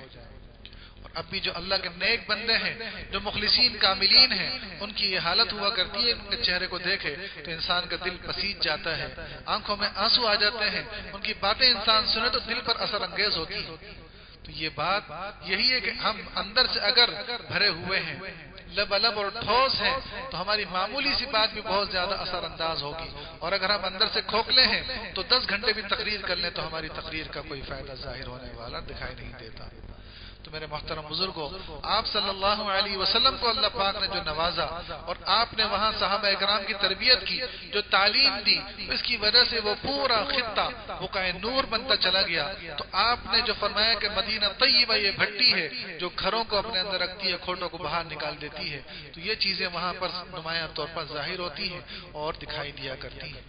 اور اب بھی جو اللہ کے نیک بندے ہیں، جو مخلصین کاملین ہیں، ان کی یہ حالت ہوا کرتی ہے، ان کے چہرے کو دیکھے تو انسان کا دل پسیج جاتا ہے، آنکھوں میں آنسو آ جاتے ہیں، ان کی باتیں انسان سنے تو دل پر اثر انگیز ہوتی ہے. تو یہ بات یہی ہے کہ ہم اندر سے اگر بھرے ہوئے ہیں، لبلب اور ٹھوس ہیں، تو ہماری معمولی سی بات بھی بہت زیادہ اثر انداز ہوگی. اور اگر ہم اندر سے کھوکھلے ہیں تو 10 گھنٹے بھی تقریر کر لیں تو ہماری تقریر کا کوئی فائدہ ظاہر ہونے والا دکھائی نہیں دیتا. تو میرے محترم بزرگوں، آپ صلی اللہ علیہ وسلم کو اللہ پاک نے جو نوازا اور آپ نے وہاں صحابہ اکرام کی تربیت کی، جو تعلیم دی، اس کی وجہ سے وہ پورا خطہ بقعہ نور بنتا چلا گیا. تو آپ نے جو فرمایا کہ مدینہ طیبہ یہ بھٹی ہے جو گھروں کو اپنے اندر رکھتی ہے، کھوٹوں کو باہر نکال دیتی ہے، تو یہ چیزیں وہاں پر نمایاں طور پر ظاہر ہوتی ہیں اور دکھائی دیا کرتی ہیں.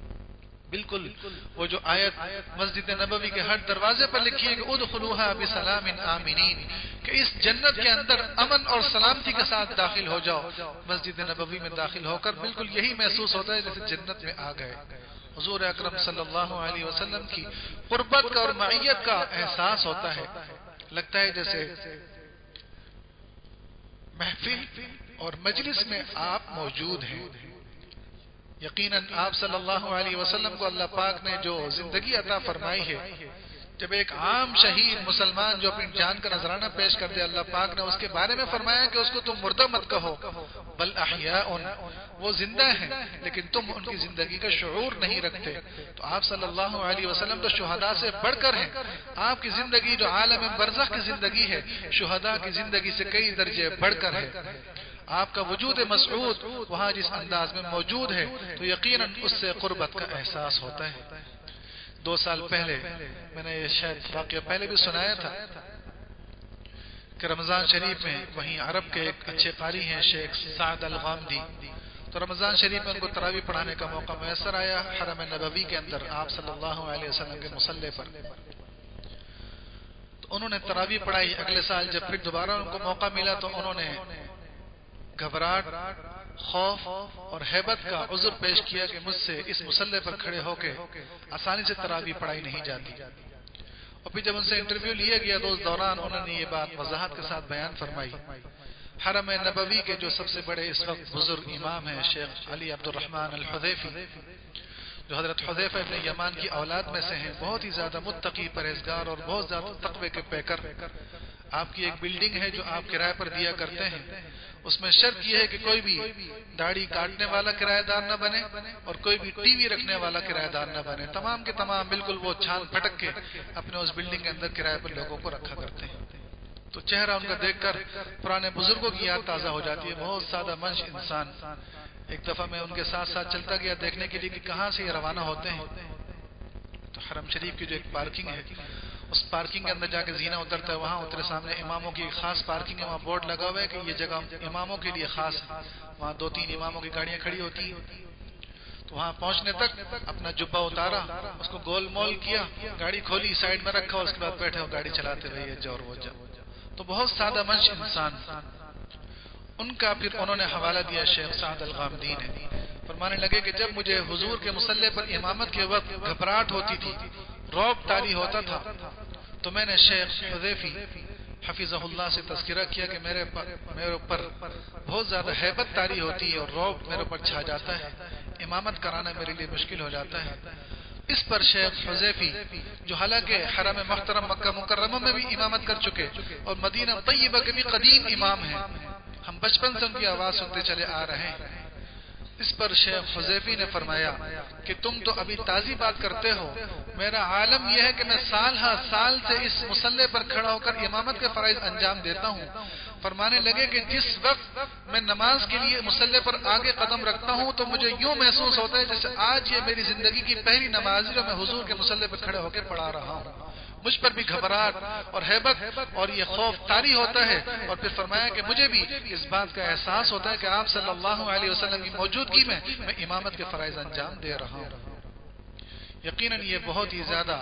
بالکل وہ جو آیت مسجد نبوی کے ہر دروازے پر لکھی ہے کہ ادخلوها بسلام آمنین، کہ اس جنت کے اندر امن اور سلامتی کے ساتھ داخل ہو جاؤ. مسجد نبوی میں داخل ہو کر بالکل یہی محسوس ہوتا ہے جیسے جنت میں آ گئے. حضور اکرم صلی اللہ علیہ وسلم کی قربت کا اور معیت کا احساس ہوتا ہے. لگتا ہے جیسے محفل اور مجلس میں آپ موجود ہیں. یقیناً آپ صلی اللہ علیہ وسلم کو اللہ پاک نے جو زندگی عطا فرمائی ہے، جب ایک عام شہید مسلمان جو اپنی جان کا نذرانہ پیش کر دے، اللہ پاک نے اس کے بارے میں فرمایا کہ اس کو تم مردہ مت کہو، بل احیاء، وہ زندہ ہیں لیکن تم ان کی زندگی کا شعور نہیں رکھتے. تو آپ صلی اللہ علیہ وسلم تو شہداء سے بڑھ کر ہیں. آپ کی زندگی جو عالم برزخ کی زندگی ہے، شہداء کی زندگی سے کئی درجے بڑھ کر ہے. آپ کا وجود مسعود وہاں جس انداز میں موجود ہے تو یقیناً اس سے قربت کا احساس ہوتا ہے. 2 سال پہلے میں نے یہ شاید واقعہ پہلے بھی سنایا تھا کہ رمضان شریف میں وہیں عرب کے ایک اچھے قاری ہیں شیخ سعد الغامدی، تو رمضان شریف میں ان کو تراویح پڑھانے کا موقع میسر آیا حرم نبوی کے اندر آپ صلی اللہ علیہ وسلم کے مصلی پر. تو انہوں نے تراویح پڑھائی. اگلے سال جب پھر دوبارہ ان کو موقع ملا تو انہوں نے گھبراہٹ، خوف اور ہیبت کا عذر پیش کیا کہ مجھ سے اس مصلی پر کھڑے ہو کے آسانی سے تراویح پڑھائی نہیں جاتی. اور پھر جب ان سے انٹرویو لیا گیا تو اس دوران انہوں نے یہ بات وضاحت کے ساتھ بیان فرمائی. حرم نبوی کے جو سب سے بڑے اس وقت بزرگ امام ہیں شیخ علی عبد الرحمن الحذیفی، جو حضرت حذیفہ ابن یمان کی اولاد میں سے ہیں، بہت ہی زیادہ متقی، پرہیزگار اور بہت زیادہ تقوی کے پیکر. آپ کی ایک بلڈنگ ہے جو آپ کرائے پر دیا کرتے ہیں، اس میں شرط یہ ہے کہ کوئی بھی داڑھی کاٹنے والا کرایہ دار نہ بنے اور کوئی بھی ٹی وی رکھنے والا کرایہ دار نہ بنے. تمام کے تمام بالکل وہ چھان پھٹک کے اپنے اس بلڈنگ کے اندر کرایہ پر لوگوں کو رکھا کرتے ہیں. تو چہرہ ان کا دیکھ کر پرانے بزرگوں کی یاد تازہ ہو جاتی ہے. بہت سادہ منش انسان. ایک دفعہ میں ان کے ساتھ ساتھ چلتا گیا دیکھنے کے لیے کہ کہاں سے یہ روانہ ہوتے ہیں. تو حرم شریف کی جو ایک پارکنگ ہے، اس پارکنگ کے اندر جا کے زینہ اترتا ہے. وہاں اترے سامنے اماموں کی خاص پارکنگ ہے، وہاں بورڈ لگا ہوا ہے کہ یہ جگہ اماموں کے لیے خاص ہے. وہاں 2-3 اماموں کی گاڑیاں کھڑی ہوتی ہیں. تو وہاں پہنچنے تک اپنا جبہ اتارا، اس کو گول مول کیا، گاڑی کھولی، سائڈ میں رکھا اور اس کے بعد بیٹھے اور گاڑی چلاتے رہے. یہ جا اور وہ جا. تو بہت سادہ منش انسان، ان کا پھر انہوں نے حوالہ دیا شیخ سعد الغامدی نے. فرمانے لگے کہ جب مجھے حضور کے مصلی پر امامت کے وقت گھبراہٹ ہوتی تھی، رعب طاری ہوتا تھا، تو میں نے شیخ حذیفی حفظہ اللہ سے تذکرہ کیا کہ میرے اوپر بہت زیادہ ہیبت طاری ہوتی ہے اور رعب میرے اوپر چھا جاتا ہے، امامت کرانا میرے لیے مشکل ہو جاتا ہے. اس پر شیخ حذیفی جو حالانکہ حرم محترم مکہ مکرمہ میں بھی امامت کر چکے اور مدینہ طیبہ کے بھی قدیم امام ہیں، ہم بچپن سے ان کی آواز سنتے چلے آ رہے ہیں. اس پر شیخ حذیفی نے فرمایا کہ تم تو ابھی تازی بات کرتے ہو، میرا عالم یہ ہے کہ میں سال ہر سال سے اس مصلی پر کھڑا ہو کر امامت کے فرائض انجام دیتا ہوں. فرمانے لگے کہ جس وقت میں نماز کے لیے مصلی پر آگے قدم رکھتا ہوں تو مجھے یوں محسوس ہوتا ہے جیسے آج یہ میری زندگی کی پہلی نماز ہے جو میں حضور کے مصلی پر کھڑے ہو کے پڑھا رہا ہوں. مجھ پر بھی گھبراہٹ اور ہیبت اور یہ خوف طاری ہوتا ہے. اور پھر فرمایا کہ مجھے بھی اس بات کا احساس ہوتا ہے کہ آپ صلی اللہ علیہ وسلم کی موجودگی میں امامت کے فرائض انجام دے رہا ہوں. یقیناً یہ بہت ہی زیادہ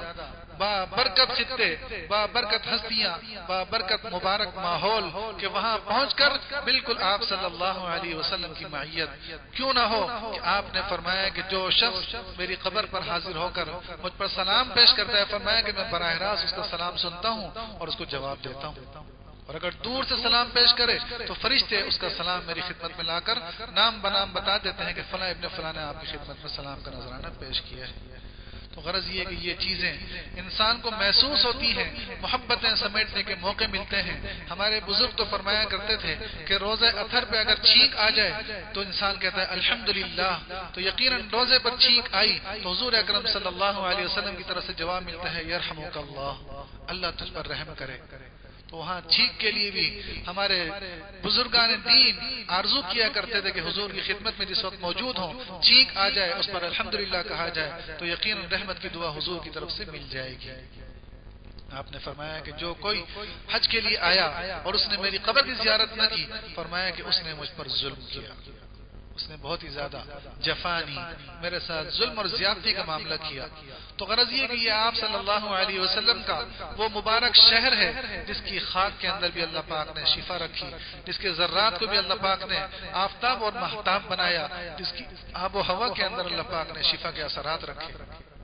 بابرکت خطے، بابرکت ہستیاں، بابرکت مبارک ماحول کہ وہاں پہنچ کر بالکل آپ صلی اللہ علیہ وسلم کی معیت کیوں نہ ہو. کہ آپ نے فرمایا کہ جو شخص میری قبر پر حاضر ہو کر مجھ پر سلام پیش کرتا ہے، فرمایا کہ میں براہ راست اس کا سلام سنتا ہوں اور اس کو جواب دیتا ہوں، اور اگر دور سے سلام پیش کرے تو فرشتے اس کا سلام میری خدمت میں لا کر نام بنام بتا دیتے ہیں کہ فلاں ابن فلاں نے آپ کی خدمت میں سلام کا نذرانہ پیش کیا ہے. تو غرض یہ کہ یہ چیزیں انسان کو محسوس ہوتی ہیں، محبتیں سمیٹنے کے موقع ملتے ہیں. ہمارے بزرگ تو فرمایا کرتے تھے کہ روزہ اطہر پہ اگر چھینک آ جائے تو انسان کہتا ہے الحمدللہ. تو یقیناً روزے پر چھینک آئی تو حضور اکرم صلی اللہ علیہ وسلم کی طرف سے جواب ملتا ہے یرحمک اللہ، اللہ تجھ پر رحم کرے. تو وہاں چھینک کے لیے بھی ہمارے بزرگان دین آرزو کیا کرتے تھے کہ حضور کی خدمت میں جس وقت موجود ہوں، چھینک آ جائے، اس پر الحمدللہ کہا جائے تو یقیناً رحمت کی دعا حضور کی طرف سے مل جائے گی. آپ نے فرمایا کہ جو کوئی حج کے لیے آیا اور اس نے میری قبر کی زیارت نہ کی، فرمایا کہ اس نے مجھ پر ظلم کیا، اس نے بہت ہی زیادہ جفانی، میرے ساتھ ظلم اور زیادتی کا معاملہ کیا. تو غرض یہ کہ یہ آپ صلی اللہ علیہ وسلم کا وہ مبارک شہر ہے جس کی خاک کے اندر بھی اللہ پاک نے شفا رکھی، جس کے ذرات کو بھی اللہ پاک نے آفتاب اور مہتاب بنایا، جس کی آب و ہوا کے اندر اللہ پاک نے شفا کے اثرات رکھے.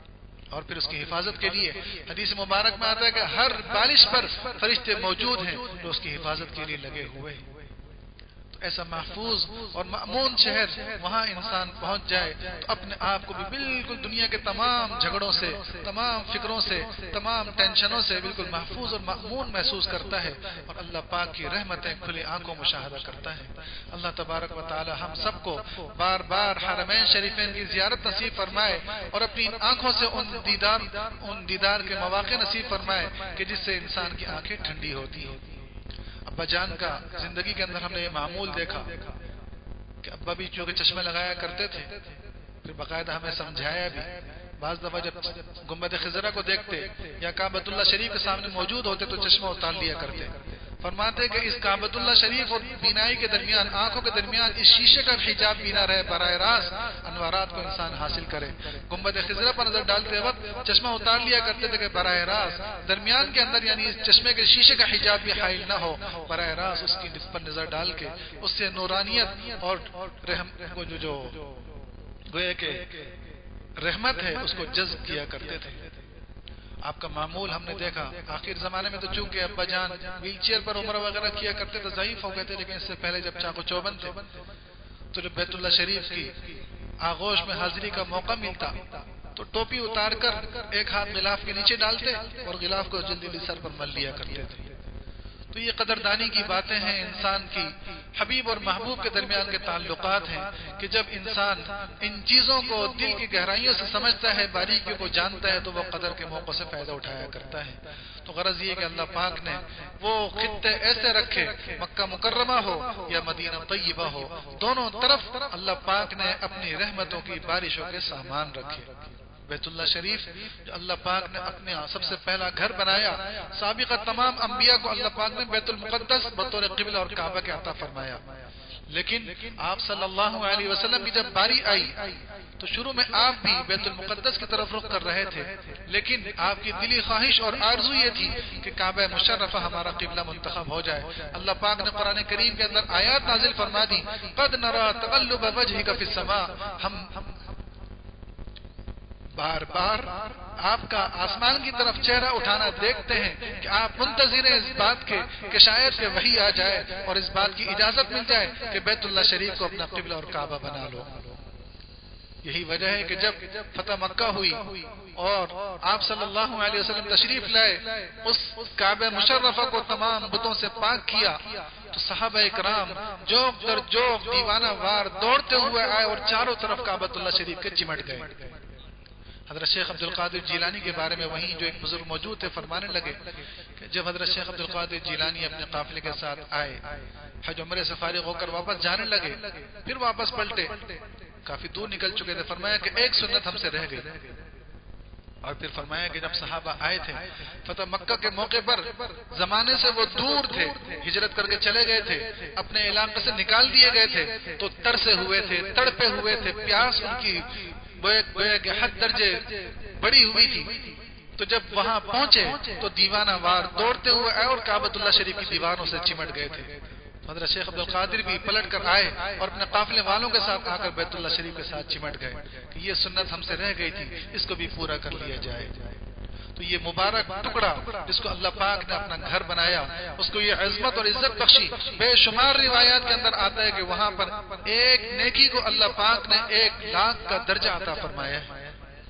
اور پھر اس کی حفاظت کے لیے حدیث مبارک میں آتا ہے کہ ہر بالش پر فرشتے موجود ہیں جو اس کی حفاظت کے لیے لگے ہوئے ہیں. ایسا محفوظ اور مأمون شہر وہاں انسان پہنچ جائے تو اپنے آپ کو بھی بالکل دنیا کے تمام جھگڑوں سے، تمام فکروں سے، تمام ٹینشنوں سے بالکل محفوظ اور مأمون محسوس کرتا ہے اور اللہ پاک کی رحمتیں کھلی آنکھوں مشاہدہ کرتا ہے. اللہ تبارک و تعالی ہم سب کو بار بار حرمین شریفین کی زیارت نصیب فرمائے اور اپنی آنکھوں سے ان دیدار کے مواقع نصیب فرمائے کہ جس سے انسان کی آنکھیں ٹھنڈی ہوتی ہیں. ابا جان کا زندگی کے اندر ہم نے یہ معمول دیکھا کہ ابا بھی چونکہ چشمہ لگایا کرتے تھے، پھر باقاعدہ ہمیں سمجھایا بھی. بعض دفعہ جب گنبد خضرا کو دیکھتے یا کعبۃ اللہ شریف کے سامنے موجود ہوتے تو چشمہ اتار لیا کرتے. فرماتے کہ اس کعبۃ اللہ شریف اور بینائی کے درمیان، آنکھوں کے درمیان اس شیشے کا حجاب بھی نہ رہے، براہ راست انوارات کو انسان حاصل کرے. گنبد خضرا پر نظر ڈالتے وقت چشمہ اتار لیا کرتے تھے کہ براہ راست درمیان کے اندر یعنی اس چشمے کے شیشے کا حجاب بھی حائل نہ ہو، براہ راست اس کی پر نظر ڈال کے اس سے نورانیت اور رحم کو جو گویا کہ رحمت ہے اس کو جذب کیا کرتے تھے. آپ کا معمول ہم نے دیکھا آخر زمانے میں تو چونکہ ابا جان ویل چیئر پر عمرہ وغیرہ کیا کرتے تو ضعیف ہو گئے تھے، لیکن اس سے پہلے جب چاقو چوبند تھے تو جب بیت اللہ شریف کی آغوش میں حاضری کا موقع ملتا تو ٹوپی اتار کر ایک ہاتھ غلاف کے نیچے ڈالتے اور غلاف کو جلدی جلدی سر پر مل لیا کرتے تھے. تو یہ قدردانی کی باتیں ہیں، انسان کی حبیب اور محبوب کے درمیان کے تعلقات ہیں کہ جب انسان ان چیزوں کو دل کی گہرائیوں سے سمجھتا ہے، باریکیوں کو جانتا ہے تو وہ قدر کے موقع سے فائدہ اٹھایا کرتا ہے. تو غرض یہ کہ اللہ پاک نے وہ خطے ایسے رکھے، مکہ مکرمہ ہو یا مدینہ طیبہ ہو، دونوں طرف اللہ پاک نے اپنی رحمتوں کی بارشوں کے سامان رکھے. بیت اللہ شریف جو اللہ پاک نے اپنے سب سے پہلا گھر بنایا، سابقہ تمام انبیاء کو اللہ پاک نے بیت المقدس بطور قبلہ اور کعبہ کے عطا فرمایا. لیکن آپ صلی اللہ علیہ وسلم کی جب باری آئی تو شروع میں آپ بھی بیت المقدس کی طرف رخ کر رہے تھے، لیکن آپ کی دلی خواہش اور آرزو یہ تھی کہ کعبہ مشرفہ ہمارا قبلہ منتخب ہو جائے۔ اللہ پاک نے قرآن کریم کے اندر آیات نازل فرما دی، قد نرى تقلب وجهك في السماء، ہم بار بار آپ کا آسمان کی طرف چہرہ اٹھانا دیکھتے ہیں کہ آپ منتظر ہیں اس بات کے کہ شاید کہ وحی آ جائے اور اس بات کی اجازت مل جائے کہ بیت اللہ شریف کو اپنا قبلہ اور کعبہ بنا لو۔ یہی وجہ ہے کہ جب فتح مکہ ہوئی اور آپ صلی اللہ علیہ وسلم تشریف لائے، اس کعبہ مشرفہ کو تمام بتوں سے پاک کیا، تو صحابہ اکرام جوق در جوق دیوانہ وار دوڑتے ہوئے آئے اور چاروں طرف کعبۃ اللہ شریف کے چمٹ گئے۔ حضرت شیخ عبد القادر جیلانی کے بارے میں وہیں جو ایک بزرگ موجود تھے فرمانے لگے کہ جب حضرت شیخ عبد القادر جیلانی اپنے قافلے کے ساتھ آئے، حج عمرے سے فارغ ہو کر واپس جانے لگے، پھر واپس پلٹے، کافی دور نکل چکے تھے، فرمایا کہ ایک سنت ہم سے رہ گئی، اور پھر فرمایا کہ جب صحابہ آئے تھے فتح مکہ کے موقع پر، زمانے سے وہ دور تھے، ہجرت کر کے چلے گئے تھے، اپنے علاقے سے نکال دیے گئے تھے، تو ترسے ہوئے تھے، تڑپے ہوئے تھے، پیاس ان کی گویا کہ حد درجے بڑی ہوئی تھی، تو جب وہاں پہنچے تو دیوانہ وار دوڑتے ہوئے آئے اور کعبۃ اللہ شریف کی دیواروں سے چمٹ گئے تھے۔ حضرت شیخ عبد القادر بھی پلٹ کر آئے اور اپنے قافلے والوں کے ساتھ آ کر بیت اللہ شریف کے ساتھ چمٹ گئے کہ یہ سنت ہم سے رہ گئی تھی، اس کو بھی پورا کر لیا جائے۔ تو یہ مبارک ٹکڑا جس کو اللہ پاک نے اپنا گھر بنایا، اس کو یہ عظمت اور عزت بخشی۔ بے شمار روایات کے اندر آتا ہے کہ وہاں پر ایک نیکی کو اللہ پاک نے 1,00,000 کا درجہ عطا فرمایا ہے۔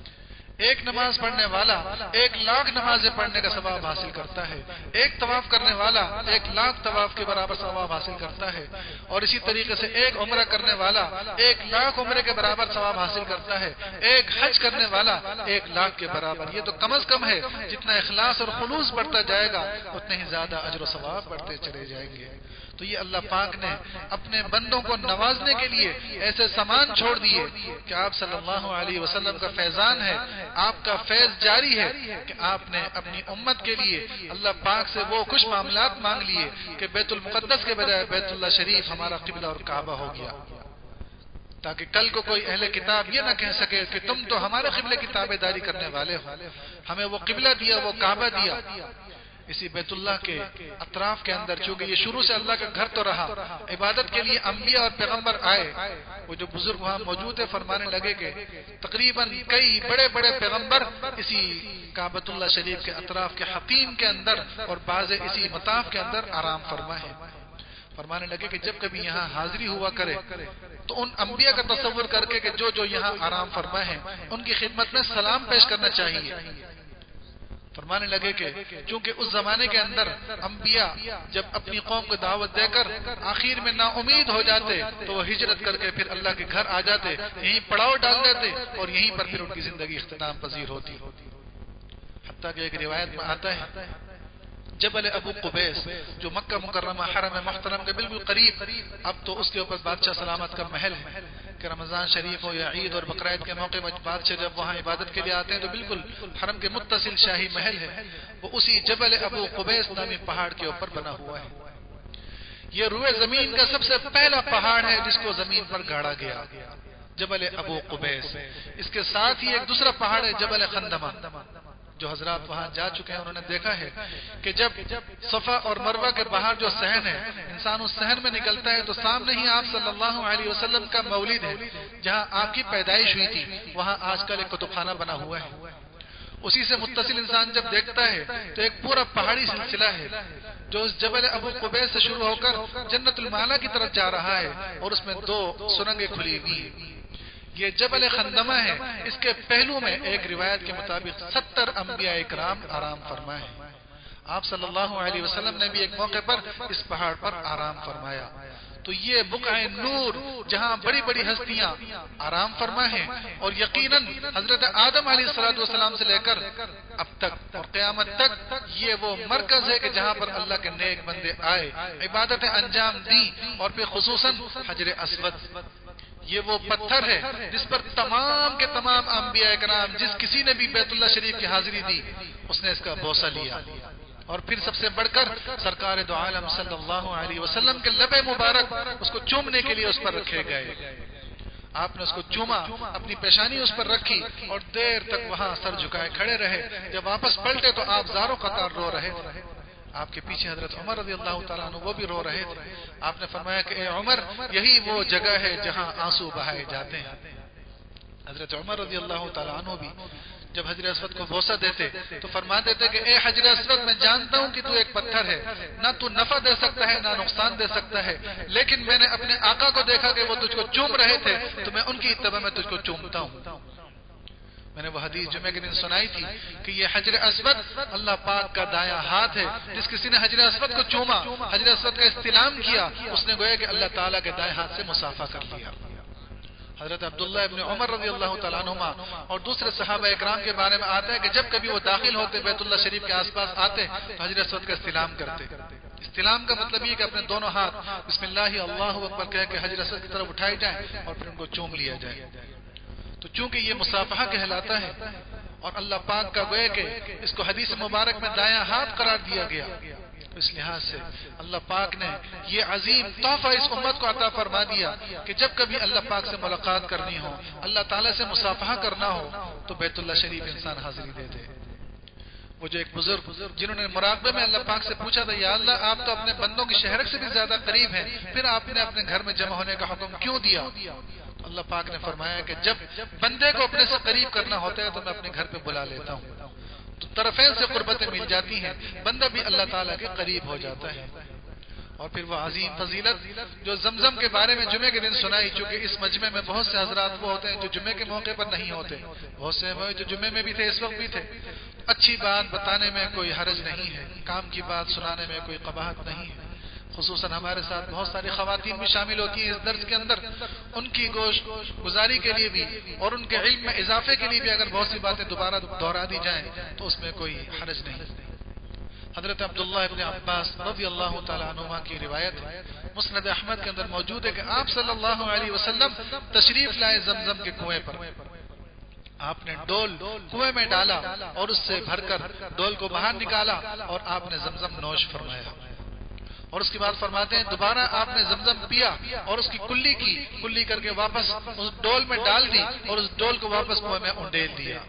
ایک نماز پڑھنے والا 1,00,000 نمازیں پڑھنے کا ثواب حاصل کرتا ہے، ایک طواف کرنے والا 1,00,000 طواف کے برابر ثواب حاصل کرتا ہے، اور اسی طریقے سے ایک عمرہ کرنے والا 1,00,000 عمرے کے برابر ثواب حاصل کرتا ہے، ایک حج کرنے والا 1,00,000 کے برابر۔ یہ تو کم از کم ہے، جتنا اخلاص اور خلوص بڑھتا جائے گا اتنے ہی زیادہ اجر و ثواب بڑھتے چلے جائیں گے۔ تو یہ اللہ پاک نے اپنے بندوں کو نوازنے کے لیے ایسے سامان چھوڑ دیے کہ آپ صلی اللہ علیہ وسلم کا فیضان ہے، آپ کا فیض جاری ہے کہ آپ نے اپنی امت کے لیے اللہ پاک سے وہ خوش معاملات مانگ لیے کہ بیت المقدس کے بجائے بیت اللہ شریف ہمارا قبلہ اور کعبہ ہو گیا، تاکہ کل کو کوئی اہل کتاب یہ نہ کہہ سکے کہ تم تو ہمارے قبلے کی تابع داری کرنے والے ہو، ہمیں وہ قبلہ دیا، وہ کعبہ دیا۔ اسی بیت اللہ کے اطراف کے اندر، چونکہ یہ شروع سے اللہ کا گھر تو رہا، عبادت کے لیے انبیاء اور پیغمبر آئے، وہ جو بزرگ وہاں موجود ہے فرمانے لگے کہ تقریباً کئی بڑے بڑے پیغمبر اسی کعبۃ اللہ شریف کے اطراف کے حتیم کے اندر اور بعض اسی مطاف کے اندر آرام فرما ہے۔ فرمانے لگے کہ جب کبھی یہاں حاضری ہوا کرے تو ان انبیاء کا تصور کر کے کہ جو یہاں آرام فرما ہے ان کی خدمت میں سلام پیش کرنا چاہیے۔ فرمانے لگے کہ چونکہ اس زمانے کے اندر انبیاء جب اپنی قوم کو دعوت دے کر آخر میں نا امید ہو جاتے تو وہ ہجرت کر کے پھر اللہ کے گھر آ جاتے، یہیں پڑاؤ ڈال دیتے اور یہیں پر پھر ان کی زندگی اختتام پذیر ہوتی۔ حتیٰ کہ ایک روایت میں آتا ہے جبل ابو قبیس جو مکہ مکرمہ حرم محترم کے بالکل قریب، اب تو اس کے اوپر بادشاہ سلامت کا محل ہے کہ رمضان شریف ہو یا عید اور بقرعید کے موقع پر بادشاہ جب وہاں عبادت کے لیے آتے ہیں تو بالکل حرم کے متصل شاہی محل ہے، وہ اسی جبل ابو قبیس نامی پہاڑ کے اوپر بنا ہوا ہے۔ یہ روئے زمین کا سب سے پہلا پہاڑ ہے جس کو زمین پر گاڑا گیا، جبل ابو قبیس۔ اس کے ساتھ ہی ایک دوسرا پہاڑ ہے جبل خندمہ، جو حضرات وہاں جا چکے ہیں انہوں نے دیکھا ہے کہ جب صفا اور مروہ کے باہر جو صحن ہے، انسان اس صحن میں نکلتا ہے تو سامنے ہی آپ صلی اللہ علیہ وسلم کا مولد ہے، جہاں آپ کی پیدائش ہوئی تھی، وہاں آج کل ایک کتب خانہ بنا ہوا ہے۔ اسی سے متصل انسان جب دیکھتا ہے تو ایک پورا پہاڑی سلسلہ ہے جو اس جبل ابو قبیس سے شروع ہو کر جنت المعلا کی طرف جا رہا ہے، اور اس میں 2 سرنگیں کھلی ہوئی ہیں۔ یہ جبل خندمہ ہے، اس کے پہلو میں ایک روایت کے مطابق 70 انبیاء اکرام آرام فرما ہے۔ آپ صلی اللہ علیہ وسلم نے بھی ایک موقع پر اس پہاڑ پر آرام فرمایا۔ تو یہ بقعہ نور جہاں بڑی بڑی ہستیاں آرام فرما ہیں، اور یقیناً حضرت آدم علیہ السلام سے لے کر اب تک اور قیامت تک یہ وہ مرکز ہے کہ جہاں پر اللہ کے نیک بندے آئے، عبادتیں انجام دی، اور پھر خصوصاً حجر اسود، یہ وہ پتھر ہے جس پر تمام کے تمام انبیاء کرام جس کسی نے بھی بیت اللہ شریف کی حاضری دی اس نے اس کا بوسہ لیا، اور پھر سب سے بڑھ کر سرکار دو عالم صلی اللہ علیہ وسلم کے لب مبارک اس کو چومنے کے لیے اس پر رکھے گئے۔ آپ نے اس کو چوما، اپنی پیشانی اس پر رکھی اور دیر تک وہاں سر جھکائے کھڑے رہے. جب واپس پلٹے تو آپ زاروں قطار رو رہے تھے. آپ کے پیچھے حضرت عمر رضی اللہ تعالیٰ عنہ وہ بھی رو رہے تھے. آپ نے فرمایا کہ اے عمر، یہی وہ جگہ ہے جہاں آنسو بہائے جاتے ہیں. حضرت عمر رضی اللہ تعالیٰ عنہ بھی جب حجر اسود کو بوسہ دیتے تو فرما دیتے کہ اے حجر اسود، میں جانتا ہوں کہ تو ایک پتھر ہے، نہ تو نفع دے سکتا ہے نہ نقصان دے سکتا ہے، لیکن میں نے اپنے آقا کو دیکھا کہ وہ تجھ کو چوم رہے تھے تو میں ان کی اتباع میں تجھ کو چومتا ہوں. میں نے وہ حدیث جمعے کے دن سنائی تھی کہ یہ حجر اسود اللہ پاک کا دایاں ہاتھ ہے. جس کسی نے حجر اسود کو چوما، حجر اسود کا استلام کیا، اس نے گویا کہ اللہ تعالیٰ کے دائیں ہاتھ سے مصافحہ کر لیا. حضرت عبداللہ ابن عمر رضی اللہ تعالیٰ عنہما اور دوسرے صحابہ اکرام کے بارے میں آتا ہے کہ جب کبھی وہ داخل ہوتے بیت اللہ شریف کے آس پاس آتے تو حجر اسود کا استلام کرتے. استلام کا مطلب یہ کہ اپنے دونوں ہاتھ بسم اللہ اللہ اکبر کہہ کے حجر اسود کی طرف اٹھائے جائیں اور پھر ان کو چوم لیا جائے. تو چونکہ یہ مصافحہ کہلاتا ہے اور اللہ پاک کا گویا کہ اس کو حدیث مبارک میں دایاں ہاتھ قرار دیا گیا، اس لحاظ سے اللہ پاک نے یہ عظیم تحفہ اس امت کو عطا فرما دیا کہ جب کبھی اللہ پاک سے ملاقات کرنی ہو، اللہ تعالیٰ سے مصافحہ کرنا ہو تو بیت اللہ شریف انسان حاضری دے دے. وہ جو ایک بزرگ جنہوں نے مراقبے میں اللہ پاک سے پوچھا تھا یا اللہ آپ تو اپنے بندوں کی شہرت سے بھی زیادہ قریب ہیں، پھر آپ نے اپنے گھر میں جمع ہونے کا حکم کیوں دیا؟ اللہ پاک نے فرمایا کہ جب بندے کو اپنے سے قریب کرنا ہوتا ہے تو میں اپنے گھر پہ بلا لیتا ہوں، تو طرفین سے قربتیں مل جاتی ہیں، بندہ بھی اللہ تعالیٰ کے قریب ہو جاتا ہے. اور پھر وہ عظیم فضیلت جو زمزم کے بارے میں جمعے کے دن سنائی، چونکہ اس مجمع میں بہت سے حضرات وہ ہوتے ہیں جو جمعے کے موقع پر نہیں ہوتے، بہت سے جو جمعے میں بھی تھے اس وقت بھی تھے. اچھی بات بتانے میں کوئی حرج نہیں ہے، کام کی بات سنانے میں کوئی قباحت نہیں ہے. خصوصاً ہمارے ساتھ بہت ساری خواتین بھی شامل ہوتی ہیں اس درس کے اندر، ان کی گوشت گزاری کے لیے بھی اور ان کے علم میں اضافے کے لیے بھی اگر بہت سی باتیں دوبارہ دہرا دی جائیں تو اس میں کوئی حرج نہیں. حضرت عبداللہ ابن عباس رضی اللہ تعالیٰ عنہما کی روایت مسند احمد کے اندر موجود ہے کہ آپ صلی اللہ علیہ وسلم تشریف لائے زمزم کے کنویں پر. آپ نے ڈول کنویں میں ڈالا اور اس سے بھر کر ڈول کو باہر نکالا اور آپ نے زمزم نوش فرمایا. اور اس کے بعد فرماتے ہیں دوبارہ آپ نے زمزم پیا اور اس کی کلی کر کے واپس اس ڈول میں ڈال دی اور اس ڈول کو واپس کنویں میں انڈیل دیا.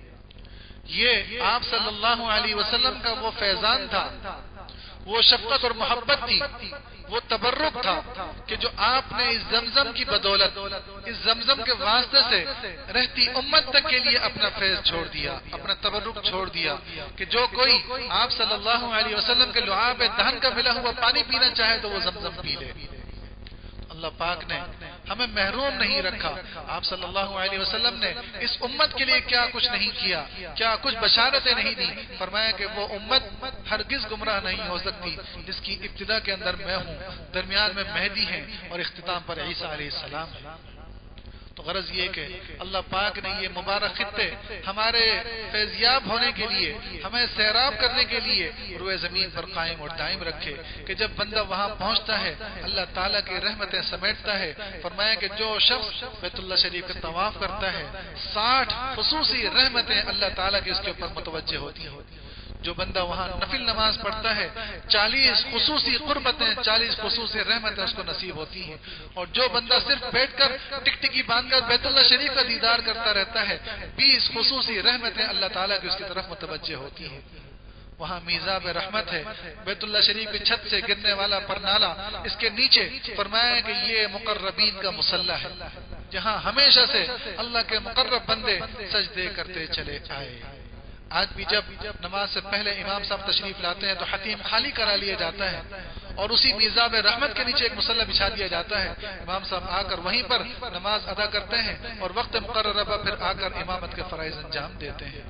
یہ آپ صلی اللہ علیہ وسلم کا وہ فیضان تھا، وہ شفقت اور محبت تھی، وہ تبرک تھا کہ جو آپ نے اس زمزم کی بدولت، اس زمزم کے واسطے سے رہتی امت تک کے لیے اپنا فیض چھوڑ دیا، اپنا تبرک چھوڑ دیا کہ جو کوئی آپ صلی اللہ علیہ وسلم کے لعاب دہن کا ملا ہوا پانی پینا چاہے تو وہ زمزم پی لے. اللہ پاک نے ہمیں محروم نہیں رکھا. آپ صلی اللہ علیہ وسلم نے اس امت کے لیے کیا کچھ نہیں کیا، کیا کچھ بشارتیں نہیں دی. فرمایا کہ وہ امت ہرگز گمراہ نہیں ہو سکتی جس کی ابتدا کے اندر میں ہوں، درمیان میں مہدی ہیں اور اختتام پر عیسیٰ علیہ السلام ہے. تو غرض یہ کہ اللہ پاک نے یہ مبارک خطے ہمارے فیضیاب ہونے کے لیے، ہمیں سیراب کرنے کے لیے روئے زمین پر قائم اور دائم رکھے کہ جب بندہ وہاں پہنچتا ہے اللہ تعالیٰ کی رحمتیں سمیٹتا ہے. فرمایا کہ جو شخص بیت اللہ شریف کا طواف کرتا ہے 60 خصوصی رحمتیں اللہ تعالیٰ کی اس کے اوپر متوجہ ہوتی ہیں. جو بندہ وہاں نفل نماز پڑھتا ہے 40 خصوصی قربتیں، 40 خصوصی رحمتیں اس کو نصیب ہوتی ہیں. اور جو بندہ صرف بیٹھ کر ٹکٹکی باندھ کر بیت اللہ شریف کا دیدار کرتا رہتا ہے 20 خصوصی رحمتیں اللہ تعالیٰ کی اس کی طرف متوجہ ہوتی ہیں. وہاں میزاب رحمت ہے، بیت اللہ شریف کی چھت سے گرنے والا پرنالا، اس کے نیچے فرمایا کہ یہ مقربین کا مصلی ہے جہاں ہمیشہ سے اللہ کے مقرب بندے سجدے کرتے چلے آئے. آج بھی جب نماز سے پہلے امام صاحب تشریف لاتے ہیں تو حتیم خالی کرا لیا جاتا ہے اور اسی میزاب رحمت کے نیچے ایک مصلی بچھا دیا جاتا ہے. امام صاحب آ کر وہیں پر نماز ادا کرتے ہیں اور وقت مقررہ پر پھر آ کر امامت کے فرائض انجام دیتے ہیں.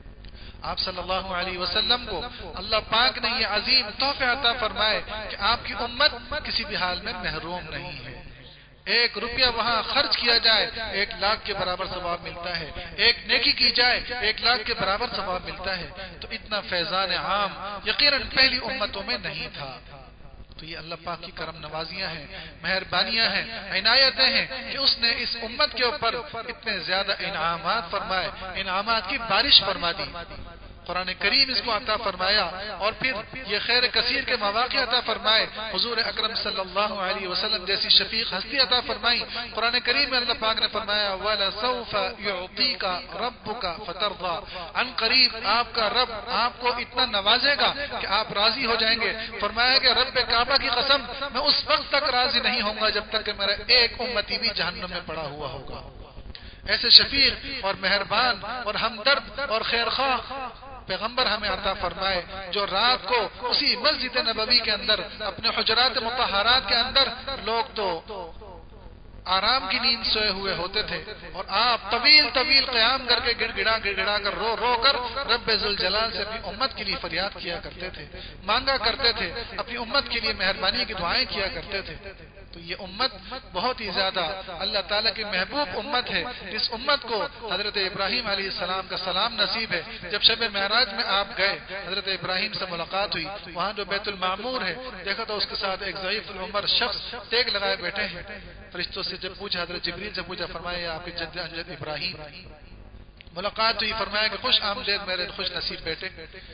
آپ صلی اللہ علیہ وسلم کو اللہ پاک نے یہ عظیم تحفے عطا فرمائے کہ آپ کی امت کسی بھی حال میں محروم نہیں ہے. 1 روپیہ وہاں خرچ کیا جائے 1 لاکھ کے برابر ثواب ملتا ہے، 1 نیکی کی جائے 1 لاکھ کے برابر ثواب ملتا ہے. تو اتنا فیضان عام یقیناً پہلی امتوں میں نہیں تھا. تو یہ اللہ پاک کی کرم نوازیاں ہیں، مہربانیاں ہیں، عنایتیں ہیں کہ اس نے اس امت کے اوپر اتنے زیادہ انعامات فرمائے، انعامات کی بارش فرما دی. قرآن کریم اس کو عطا فرمایا اور پھر یہ خیر کثیر کے مواقع عطا فرمائے، حضور اکرم صلی اللہ علیہ وسلم جیسی شفیق ہستی عطا فرمائی۔ قرآن کریم میں اللہ پاک نے فرمایا وَلَسَوْفَ يُعْطِيكَ رَبُّكَ فَتَرْضَىٰ، عن قریب آپ کا رب آپ کو اتنا نوازے گا کہ آپ راضی ہو جائیں گے۔ فرمایا کہ رب کعبہ کی قسم میں اس وقت تک راضی نہیں ہوں گا جب تک کہ میرا ایک امتی بھی جہنم میں پڑا ہوا ہوگا۔ ایسے شفیق اور مہربان اور ہمدرد اور خیرخواہ پیغمبر ہمیں عطا فرمائے، جو رات کو اسی مسجد نبوی کے اندر اپنے حجرات مطہرات کے اندر لوگ تو آرام کی نیند سوئے ہوئے ہوتے تھے اور آپ طویل طویل قیام کر کے گڑ گڑا کر رو کر رب ذوالجلال سے اپنی امت کے لیے فریاد کیا کرتے تھے، مانگا کرتے تھے، اپنی امت کے لیے مہربانی کی دعائیں کیا کرتے تھے۔ تو یہ امت بہت ہی زیادہ اللہ تعالیٰ کی محبوب امت ہے، جس امت کو حضرت ابراہیم علیہ السلام کا سلام نصیب ہے۔ جب شب معراج میں آپ گئے، حضرت ابراہیم سے ملاقات ہوئی، وہاں جو بیت المعمور ہے دیکھا تو اس کے ساتھ ایک ضعیف العمر شخص تیگ لگائے بیٹھے ہیں۔ فرشتوں سے جب پوچھا، حضرت جبریل سے پوچھا، فرمایا آپ کے جد امجد ابراہیم۔ ملاقات ہوئی، فرمایا کہ خوش آمدید میرے خوش نصیب بیٹے،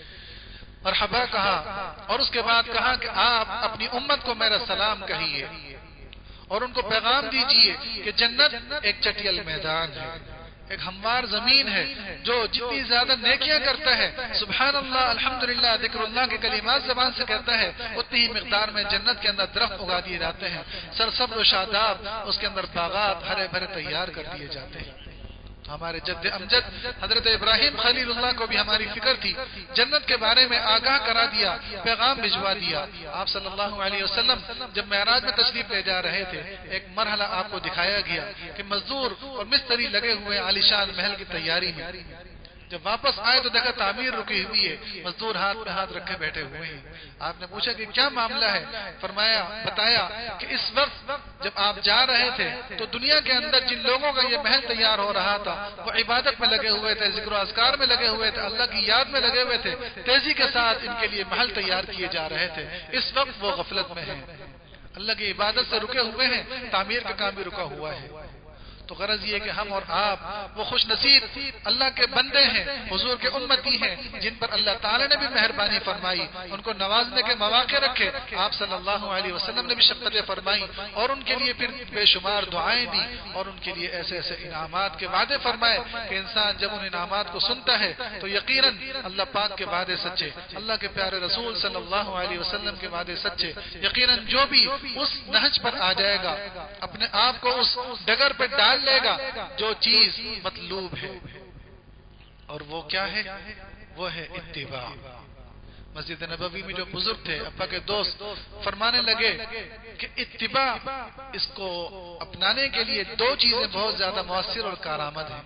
مرحبا کہا، اور اس کے بعد کہا کہ آپ اپنی امت کو میرا سلام کہیے اور ان کو پیغام دیجئے کہ جنت ایک چٹیل میدان ہے، ایک ہموار زمین ہے، جو جتنی زیادہ نیکیاں کرتا ہے، سبحان اللہ الحمدللہ ذکر اللہ کے کلمات زبان سے کہتا ہے، اتنی ہی مقدار میں جنت کے اندر درخت اگا دیے جاتے ہیں، سرسبز و شاداب اس کے اندر باغات ہرے بھرے تیار کر دیے جاتے ہیں۔ ہمارے جد امجد حضرت ابراہیم خلیل اللہ کو بھی ہماری فکر تھی، جنت کے بارے میں آگاہ کرا دیا، پیغام بھجوا دیا۔ آپ صلی اللہ علیہ وسلم جب معراج میں تشریف لے جا رہے تھے، ایک مرحلہ آپ کو دکھایا گیا کہ مزدور اور مستری لگے ہوئے عالیشان محل کی تیاری میں۔ جب واپس آئے تو دیکھا تعمیر رکی ہوئی ہے، مزدور ہاتھ میں ہاتھ رکھے بیٹھے ہوئے ہیں۔ آپ نے پوچھا کہ کیا معاملہ ہے؟ فرمایا، بتایا کہ اس وقت جب آپ جا رہے تھے تو دنیا کے اندر جن لوگوں کا یہ محل تیار ہو رہا تھا وہ عبادت میں لگے ہوئے تھے، ذکر و اذکار میں لگے ہوئے تھے، اللہ کی یاد میں لگے ہوئے تھے، تیزی کے ساتھ ان کے لیے محل تیار کیے جا رہے تھے۔ اس وقت وہ غفلت میں ہیں، اللہ کی عبادت سے رکے ہوئے ہیں، تعمیر کا کام بھی رکا ہوا ہے۔ تو غرض یہ کہ ہم اور آپ وہ خوش نصیب اللہ کے بندے ہیں، حضور کے امتی ہیں، جن پر اللہ تعالی نے بھی مہربانی فرمائی، ان کو نوازنے کے مواقع رکھے۔ آپ صلی اللہ علیہ وسلم نے بھی شفقتیں فرمائی اور ان کے لیے پھر بے شمار دعائیں دی اور ان کے لیے ایسے ایسے انعامات کے وعدے فرمائے کہ انسان جب ان انعامات کو سنتا ہے تو یقیناً اللہ پاک کے وعدے سچے، اللہ کے پیارے رسول صلی اللہ علیہ وسلم کے وعدے سچے۔ یقیناً جو بھی اس نہج پر آ جائے گا، اپنے آپ کو اس ڈگر پہ ڈال لے گا جو چیز مطلوب ہے، اور وہ کیا ہے؟ وہ ہے اتباع۔ مسجد نبوی میں جو بزرگ تھے، ابا کے دوست، فرمانے لگے کہ اتباع اس کو اپنانے کے لیے دو چیزیں بہت زیادہ مؤثر اور کارآمد ہیں۔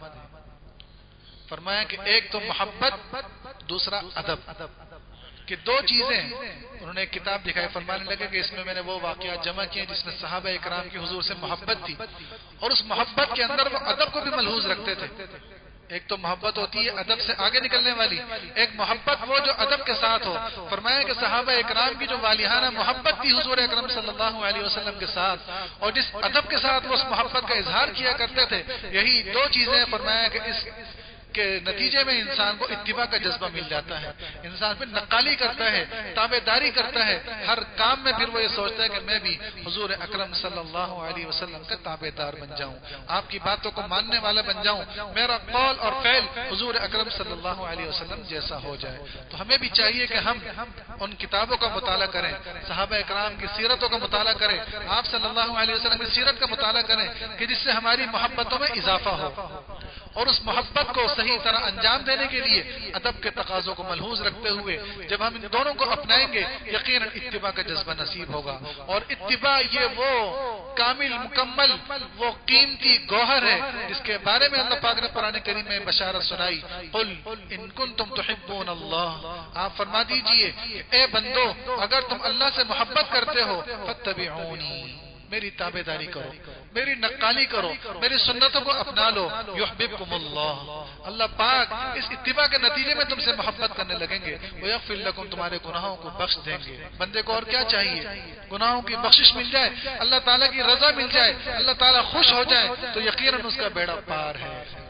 فرمایا کہ ایک تو محبت، دوسرا ادب، کہ دو چیزیں انہوں نے ایک کتاب دکھائی۔ فرمانے لگے کہ اس میں میں نے وہ واقعات جمع کیے جس میں صحابہ اکرام کی حضور سے محبت تھی، اور اس محبت کے اندر وہ ادب کو بھی ملحوظ رکھتے تھے۔ ایک تو محبت ہوتی ہے ادب سے آگے نکلنے والی، ایک محبت وہ جو ادب کے ساتھ ہو۔ فرمایا کہ صحابہ اکرام کی جو والیانہ محبت تھی حضور اکرم صلی اللہ علیہ وسلم کے ساتھ، اور جس ادب کے ساتھ وہ اس محبت کا اظہار کیا کرتے تھے، یہی دو چیزیں فرمایا کہ اس کے نتیجے میں انسان کو اتباع کا جذبہ مل جاتا ہے، انسان پھر نقالی کرتا ہے، تابع داری کرتا ہے، ہر کام میں پھر وہ یہ سوچتا ہے کہ میں بھی حضور اکرم صلی اللہ علیہ وسلم کا تابع دار بن جاؤں، آپ کی باتوں کو ماننے والا بن جاؤں، میرا قول اور فعل حضور اکرم صلی اللہ علیہ وسلم جیسا ہو جائے۔ تو ہمیں بھی چاہیے کہ ہم ان کتابوں کا مطالعہ کریں، صحابہ اکرام کی سیرتوں کا مطالعہ کریں، آپ صلی اللہ علیہ وسلم کی سیرت کا مطالعہ کریں کہ جس سے ہماری محبتوں میں اضافہ ہو، اور اس محبت کو صحیح طرح انجام دینے کے لیے ادب کے تقاضوں کو ملحوظ رکھتے ہوئے جب ہم ان دونوں کو اپنائیں گے، یقیناً اتباع کا جذبہ نصیب ہوگا۔ اور اتباع یہ وہ کامل، مکمل، وہ قیمتی گوہر ہے جس کے بارے میں اللہ پاک نے قرآن کریم میں بشارت سنائی، قل ان کنتم تحبون اللہ، آپ فرما دیجئے کہ اے بندو اگر تم اللہ سے محبت کرتے ہو فاتبعونی، میری تابع داری کرو، میری نقالی کرو، میری سنتوں کو اپنا لو، یحببکم اللہ، اللہ پاک اس اتباع کے نتیجے میں تم سے محبت کرنے لگیں گے، ویغفر لکم، تمہارے گناہوں کو بخش دیں گے۔ بندے کو اور کیا چاہیے؟ گناہوں کی بخشش مل جائے، اللہ تعالیٰ کی رضا مل جائے، اللہ تعالیٰ خوش ہو جائے تو یقیناً اس کا بیڑا پار ہے۔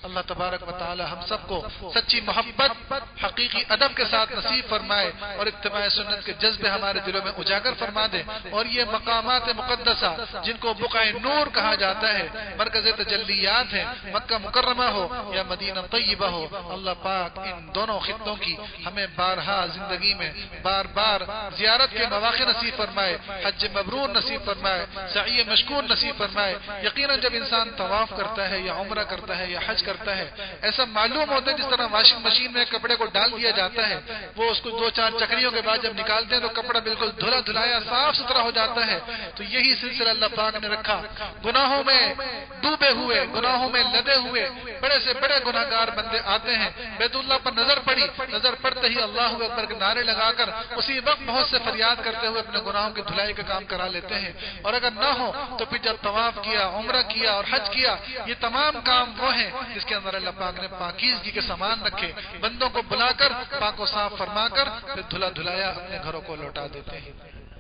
اللہ تبارک و تعالی ہم سب کو سچی محبت حقیقی ادب کے ساتھ نصیب فرمائے اور اتباع سنت کے جذبے ہمارے دلوں میں اجاگر فرما دے، اور یہ مقامات مقدسہ جن کو بقعہ نور کہا جاتا ہے، مرکز تجلیات ہیں، مکہ مکرمہ ہو یا مدینہ طیبہ ہو، اللہ پاک ان دونوں خطوں کی ہمیں بارہا زندگی میں بار بار زیارت کے مواقع نصیب فرمائے، حج مبرور نصیب فرمائے، سعی مشکور نصیب فرمائے۔ یقیناً جب انسان طواف کرتا ہے یا عمرہ کرتا ہے یا حج کرتا ہے، ایسا معلوم ہوتا ہے جس طرح واشنگ مشین میں کپڑے کو ڈال دیا جاتا ہے، وہ اس کو 2-4 چکریوں کے بعد جب نکالتے ہیں تو کپڑا بالکل دھلا دھلایا صاف ستھرا ہو جاتا ہے۔ تو یہی سلسلہ اللہ پاک نے رکھا، گناہوں میں ڈوبے ہوئے، گناہوں میں لدے ہوئے بڑے سے بڑے گناہگار بندے آتے ہیں، بیت اللہ پر نظر پڑی، نظر پڑتے ہی اللہ اکبر کے نعرے لگا کر اسی وقت بہت سے فریاد کرتے ہوئے اپنے گناہوں کی دھلائی کا کام کرا لیتے ہیں، اور اگر نہ ہو تو پھر جب طواف کیا، عمرہ کیا اور حج کیا، یہ تمام کام وہ ہیں جس کے اندر اللہ پاک نے پاکیزگی کے سامان رکھے، بندوں کو بلا کر پاک و صاف فرما کر پھر دھلا دھلایا اپنے گھروں کو لوٹا دیتے ہیں۔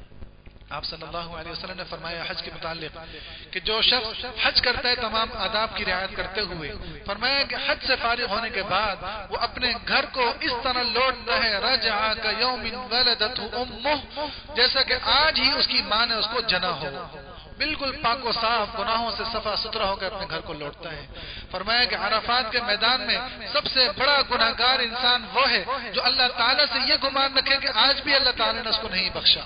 آپ صلی اللہ علیہ وسلم نے فرمایا حج کے متعلق کہ جو شخص حج کرتا ہے تمام آداب کی رعایت کرتے ہوئے، فرمایا کہ حج سے فارغ ہونے کے بعد وہ اپنے گھر کو اس طرح لوٹتا ہے رجع کیوم ولدتہ امہ، جیسا کہ آج ہی اس کی ماں نے اس کو جنا ہو، بالکل پاک و صاف گناہوں سے صفا ستھرا ہو کر اپنے گھر کو لوٹتا ہے۔ فرمایا کہ عرفات کے میدان میں سب سے بڑا گناہگار انسان وہ ہے جو اللہ تعالیٰ سے یہ گمان رکھے کہ آج بھی اللہ تعالیٰ نے اس کو نہیں بخشا،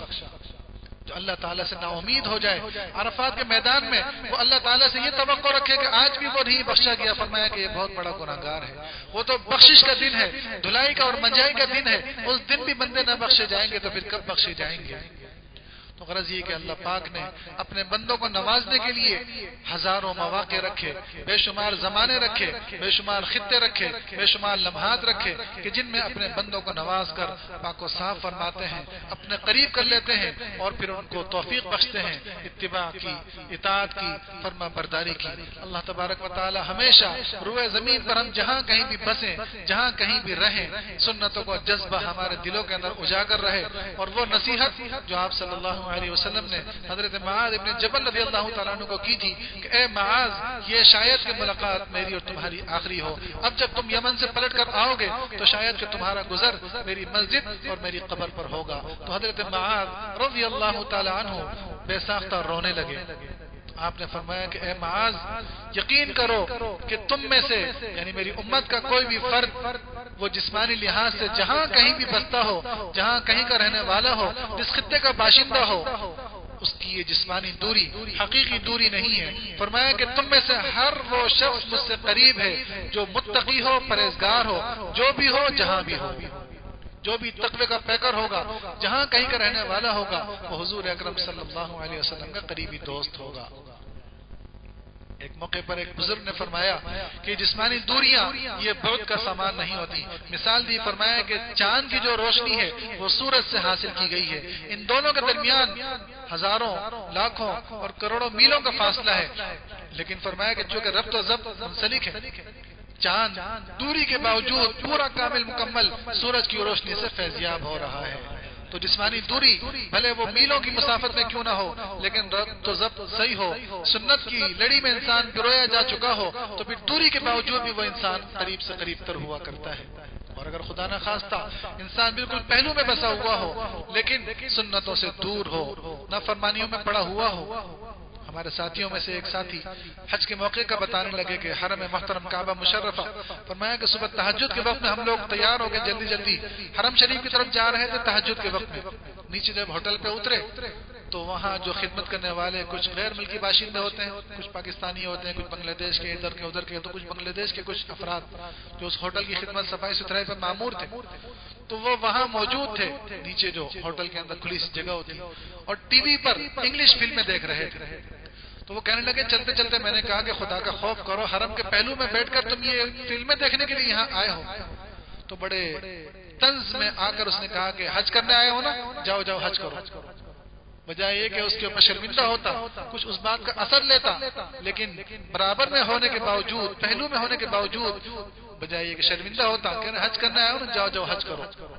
جو اللہ تعالیٰ سے نا امید ہو جائے عرفات کے میدان میں، وہ اللہ تعالیٰ سے یہ توقع رکھے کہ آج بھی وہ نہیں بخشا گیا، فرمایا کہ یہ بہت بڑا گناہگار ہے۔ وہ تو بخشش کا دن ہے، دھلائی کا اور منجائی کا دن ہے، اس دن بھی بندے نہ بخشے جائیں گے تو پھر کب بخشے جائیں گے؟ تو غرض یہ کہ اللہ پاک نے اپنے بندوں کو نوازنے کے لیے ہزاروں مواقع رکھے، بے شمار زمانے رکھے، بے شمار خطے رکھے، بے شمار لمحات رکھے کہ جن میں اپنے بندوں کو نواز کر پاک و صاف فرماتے ہیں، اپنے قریب کر لیتے ہیں اور پھر ان کو توفیق بخشتے ہیں اتباع کی، اطاعت کی، فرما برداری کی۔ اللہ تبارک و تعالی ہمیشہ روئے زمین پر ہم جہاں کہیں بھی بسیں، جہاں کہیں بھی رہیں، سنتوں کو جذبہ ہمارے دلوں کے اندر اجاگر رہے، اور وہ نصیحت جو آپ صلی اللہ علیہ وسلم نے حضرت معاذ ابن جبل رضی اللہ تعالیٰ عنہ کو کی تھی کہ اے معاذ، یہ شاید کہ ملاقات میری اور تمہاری آخری ہو، اب جب تم یمن سے پلٹ کر آؤ گے تو شاید کہ تمہارا گزر میری مسجد اور میری قبر پر ہوگا۔ تو حضرت معاذ رضی اللہ تعالیٰ عنہ بے ساختہ رونے لگے۔ آپ نے فرمایا کہ اے معاذ، یقین کرو کہ تم میں سے یعنی میری امت کا کوئی بھی فرد وہ جسمانی لحاظ سے جہاں کہیں بھی بستا ہو، جہاں کہیں کا رہنے والا ہو، جس خطے کا باشندہ ہو، اس کی یہ جسمانی دوری حقیقی دوری نہیں ہے۔ فرمایا کہ تم میں سے ہر وہ شخص مجھ سے قریب ہے جو متقی ہو، پرہیزگار ہو، جو بھی ہو جہاں بھی ہو، جو بھی تقوی کا پیکر ہوگا، جہاں کہیں کا رہنے والا ہوگا، وہ حضور اکرم صلی اللہ علیہ وسلم کا قریبی دوست ہوگا۔ ایک موقع پر ایک بزرگ نے فرمایا کہ جسمانی دوریاں یہ بعد کا سامان نہیں ہوتی۔ مثال دی، فرمایا کہ چاند کی جو روشنی ہے وہ سورج سے حاصل کی گئی ہے، ان دونوں کے درمیان ہزاروں، لاکھوں اور کروڑوں میلوں کا فاصلہ ہے، لیکن فرمایا کہ چونکہ ربط و ضبط منسلک ہے، چاند دوری کے باوجود پورا کامل مکمل سورج کی روشنی سے فیضیاب ہو رہا ہے۔ تو جسمانی دوری بھلے وہ میلوں کی مسافت میں کیوں نہ ہو، لیکن ربط و ضبط صحیح ہو، سنت کی لڑی میں انسان پرویا جا چکا ہو، تو پھر دوری کے باوجود بھی وہ انسان قریب سے قریب تر ہوا کرتا ہے۔ اور اگر خدا نہ خواستہ انسان بالکل پہلو میں بسا ہوا ہو لیکن سنتوں سے دور ہو، نافرمانیوں میں پڑا ہوا ہو۔ ہمارے ساتھیوں میں سے ایک ساتھی حج کے موقع کا بتانے لگے کہ حرم محترم کعبہ مشرفہ، فرمایا کہ صبح تہجد کے وقت میں ہم لوگ تیار ہو کے جلدی جلدی حرم شریف کی طرف جا رہے تھے۔ تہجد کے وقت میں نیچے جب ہوٹل پہ اترے تو وہاں جو خدمت کرنے والے کچھ غیر ملکی باشندے ہوتے ہیں، کچھ پاکستانی ہوتے ہیں، کچھ بنگلہ دیش کے ادھر کے ادھر کے، تو کچھ بنگلہ دیش کے کچھ افراد جو اس ہوٹل کی خدمت صفائی ستھرائی پر مامور تھے، تو وہ وہاں موجود تھے نیچے جو ہوٹل کے اندر کھلی سی جگہ ہوتی، اور ٹی وی پر انگلش فلمیں دیکھ رہے تھے۔ تو وہ کہنے لگے چلتے چلتے میں نے کہا کہ خدا کا خوف کرو، حرم کے پہلو میں بیٹھ کر تم یہ فلمیں دیکھنے کے لیے یہاں آئے ہو؟ تو بڑے طنز میں آ کر اس نے کہا کہ حج کرنے آئے ہو نا، جاؤ جاؤ حج کرو۔ بجائے یہ کہ اس کے اوپر شرمندہ ہوتا، کچھ اس بات کا اثر لیتا، لیکن برابر میں ہونے کے باوجود، پہلو میں ہونے کے باوجود بجائے یہ کہ شرمندہ ہوتا کہ حج کرنے آئے ہو نا، جاؤ جاؤ حج کرو۔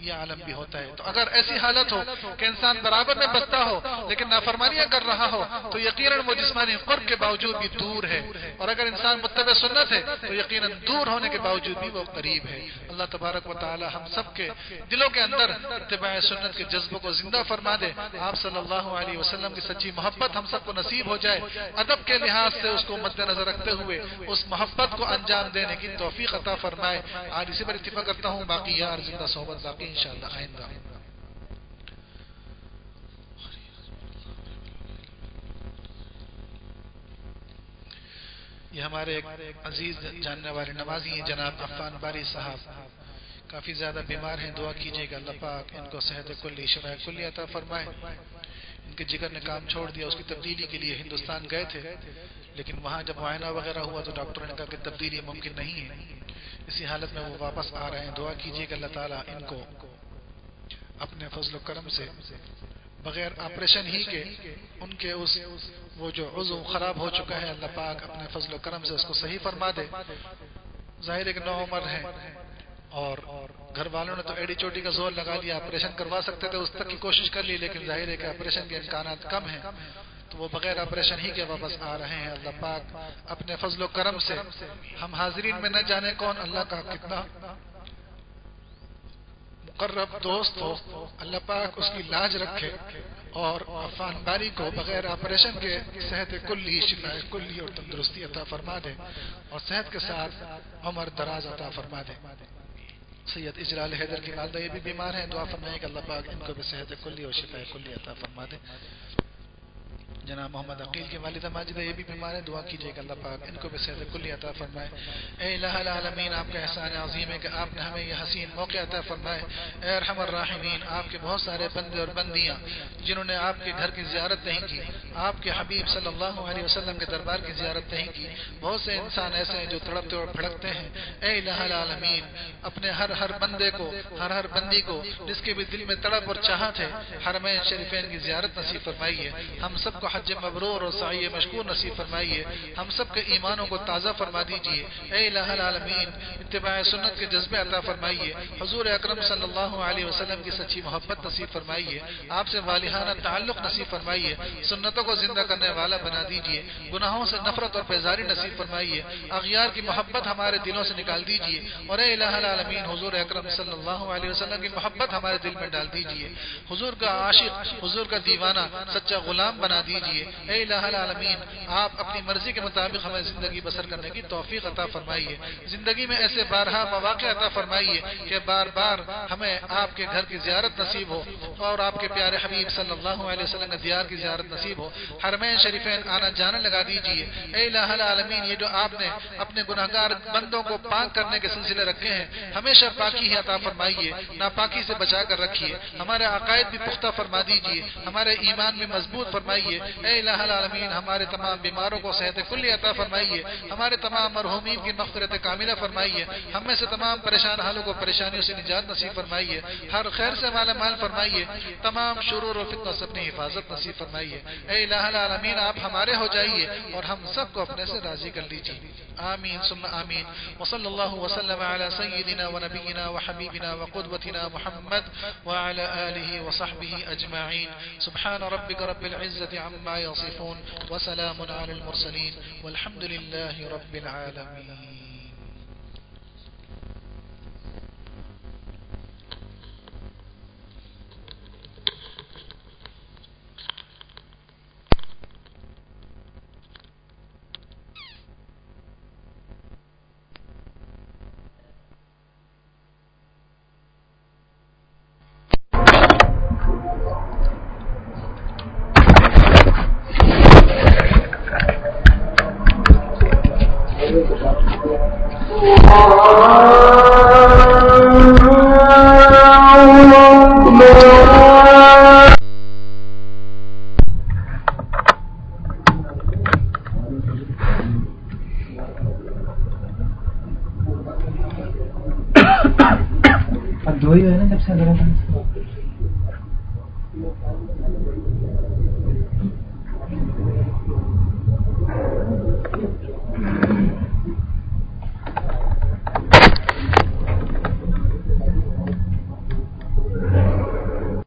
یہ عالم بھی ہوتا ہے۔ تو اگر ایسی حالت ہو کہ انسان برابر میں بستا ہو لیکن نافرمانیاں کر رہا ہو تو یقیناً وہ جسمانی قرب کے باوجود بھی دور ہے، اور اگر انسان متبع سنت ہے تو یقیناً دور ہونے کے باوجود بھی وہ قریب ہے۔ اللہ تبارک و تعالی ہم سب کے دلوں کے اندر اتباع سنت کے جذبوں کو زندہ فرما دے، آپ صلی اللہ علیہ وسلم کی سچی محبت ہم سب کو نصیب ہو جائے، ادب کے لحاظ سے اس کو مد نظر رکھتے ہوئے اس محبت کو انجام دینے کی توفیق عطا فرمائے۔ آج اسی پر اتفاق کرتا ہوں، باقی یار زندہ صحبت باقی انشاءاللہ آئندہ۔ یہ ہمارے ایک عزیز جاننے والے نمازی ہیں جناب عفان باری صاحب، کافی زیادہ بیمار ہیں، دعا کیجیے گا اللہ پاک ان کو صحت کلی شفا کلی عطا فرمائے۔ ان کے جگر نے کام چھوڑ دیا، اس کی تبدیلی کے لیے ہندوستان گئے تھے، لیکن وہاں جب معائنہ وغیرہ ہوا تو ڈاکٹر نے کہا کہ تبدیلی ممکن نہیں ہے، اسی حالت میں وہ واپس آ رہے ہیں۔ دعا کیجیے کہ اللہ تعالیٰ ان کو اپنے فضل و کرم سے بغیر آپریشن ہی کے ان کے وہ جو عضو خراب ہو چکا ہے، اللہ پاک اپنے فضل و کرم سے اس کو صحیح فرما دے۔ ظاہر ہے کہ نوعمر ہیں اور گھر والوں نے تو ایڈی چوٹی کا زور لگا دیا، آپریشن کروا سکتے تھے اس تک کی کوشش کر لی، لیکن ظاہر ہے کہ آپریشن کے امکانات کم ہیں، تو وہ بغیر آپریشن ہی کے واپس آ رہے ہیں۔ اللہ پاک اپنے فضل و کرم سے ہم حاضرین میں نہ جانے کون اللہ کا کتنا مقرب دوست ہو، اللہ پاک اس کی لاج رکھے اور عفان باری کو بغیر آپریشن کے صحت کلی شفا کلی اور تندرستی عطا فرما دے، اور صحت کے ساتھ عمر دراز عطا فرما دے۔ سید اجلال حیدر کی والدہ یہ بھی بیمار ہیں، دعا فرمائیں کہ اللہ پاک ان کو بھی صحت کلی اور شفا کلی عطا فرما دے۔ جناب محمد عقیل کی والدہ ماجدہ یہ بھی بیمار ہے، دعا کیجیے کہ اللہ پاک ان کو بھی صحت کلی عطا فرمائے۔ اے الہ العالمین، آپ کا احسان عظیم ہے کہ آپ نے ہمیں یہ حسین موقع عطا فرمائے۔ اے ارحم الراحمین، آپ کے بہت سارے بندے اور بندیاں جنہوں نے آپ کے گھر کی زیارت نہیں کی، آپ کے حبیب صلی اللہ علیہ وسلم کے دربار کی زیارت نہیں کی، بہت سے انسان ایسے ہیں جو تڑپتے اور بھڑکتے ہیں۔ اے الہ العالمین، اپنے ہر بندے کو، ہر بندی کو جس کے بھی دل میں تڑپ اور چاہت ہے، حرمین شریفین کی زیارت نصیب فرمائیے۔ ہم سب کو حج مبرور اور سعی مشکور نصیب فرمائیے، ہم سب کے ایمانوں کو تازہ فرما دیجیے۔ اے الہ العالمین، اتباع سنت کے جذبے عطا فرمائیے، حضور اکرم صلی اللہ علیہ وسلم کی سچی محبت نصیب فرمائیے، آپ سے والہانہ تعلق نصیب فرمائیے، سنتوں کو زندہ کرنے والا بنا دیجیے، گناہوں سے نفرت اور بیزاری نصیب فرمائیے، اغیار کی محبت ہمارے دلوں سے نکال دیجیے، اور اے الہ العالمین، حضور اکرم صلی اللہ علیہ وسلم کی محبت ہمارے دل میں ڈال دیجیے، حضور کا عاشق، حضور کا دیوانہ، سچا غلام بنا دیجیے۔ اے الہ العالمین، آپ اپنی مرضی کے مطابق ہمیں زندگی بسر کرنے کی توفیق عطا فرمائیے، زندگی میں ایسے بارہا مواقع عطا فرمائیے کہ بار بار ہمیں آپ کے گھر کی زیارت نصیب ہو اور آپ کے پیارے حبیب صلی اللہ علیہ وسلم کے دیار کی زیارت نصیب ہو، حرمین شریفین آنا جانا لگا دیجیے۔ اے الہ العالمین، یہ جو آپ نے اپنے گناہگار بندوں کو پاک کرنے کے سلسلے رکھے ہیں، ہمیشہ پاکی ہی عطا فرمائیے، ناپاکی سے بچا کر رکھیے، ہمارے عقائد بھی پختہ فرما دیجیے، ہمارے ایمان بھی مضبوط فرمائیے۔ اے الہ العالمین، ہمارے تمام بیماروں کو صحت کلی عطا فرمائیے، ہمارے تمام مرحومین کی مغفرت کاملہ فرمائیے، ہم میں سے تمام پریشان حالوں کو پریشانیوں سے نجات نصیب فرمائیے، ہر خیر سے مالا مال فرمائیے، تمام شرور و فتنہ سے اپنی حفاظت نصیب فرمائیے۔ اے الہ العالمین، آپ ہمارے ہو جائیے اور ہم سب کو اپنے سے راضی کر لیجیے، آمین ثم آمین۔ وصلی اللہ وسلم علی سیدنا و نبینا و حبیبنا و قدوتنا محمد وعلى آلہ وصحبہ اجمعین۔ سبحان ربک رب العزة عما يصفون وسلام على المرسلين والحمد لله رب العالمين۔ دو ہی ہے نا جب سے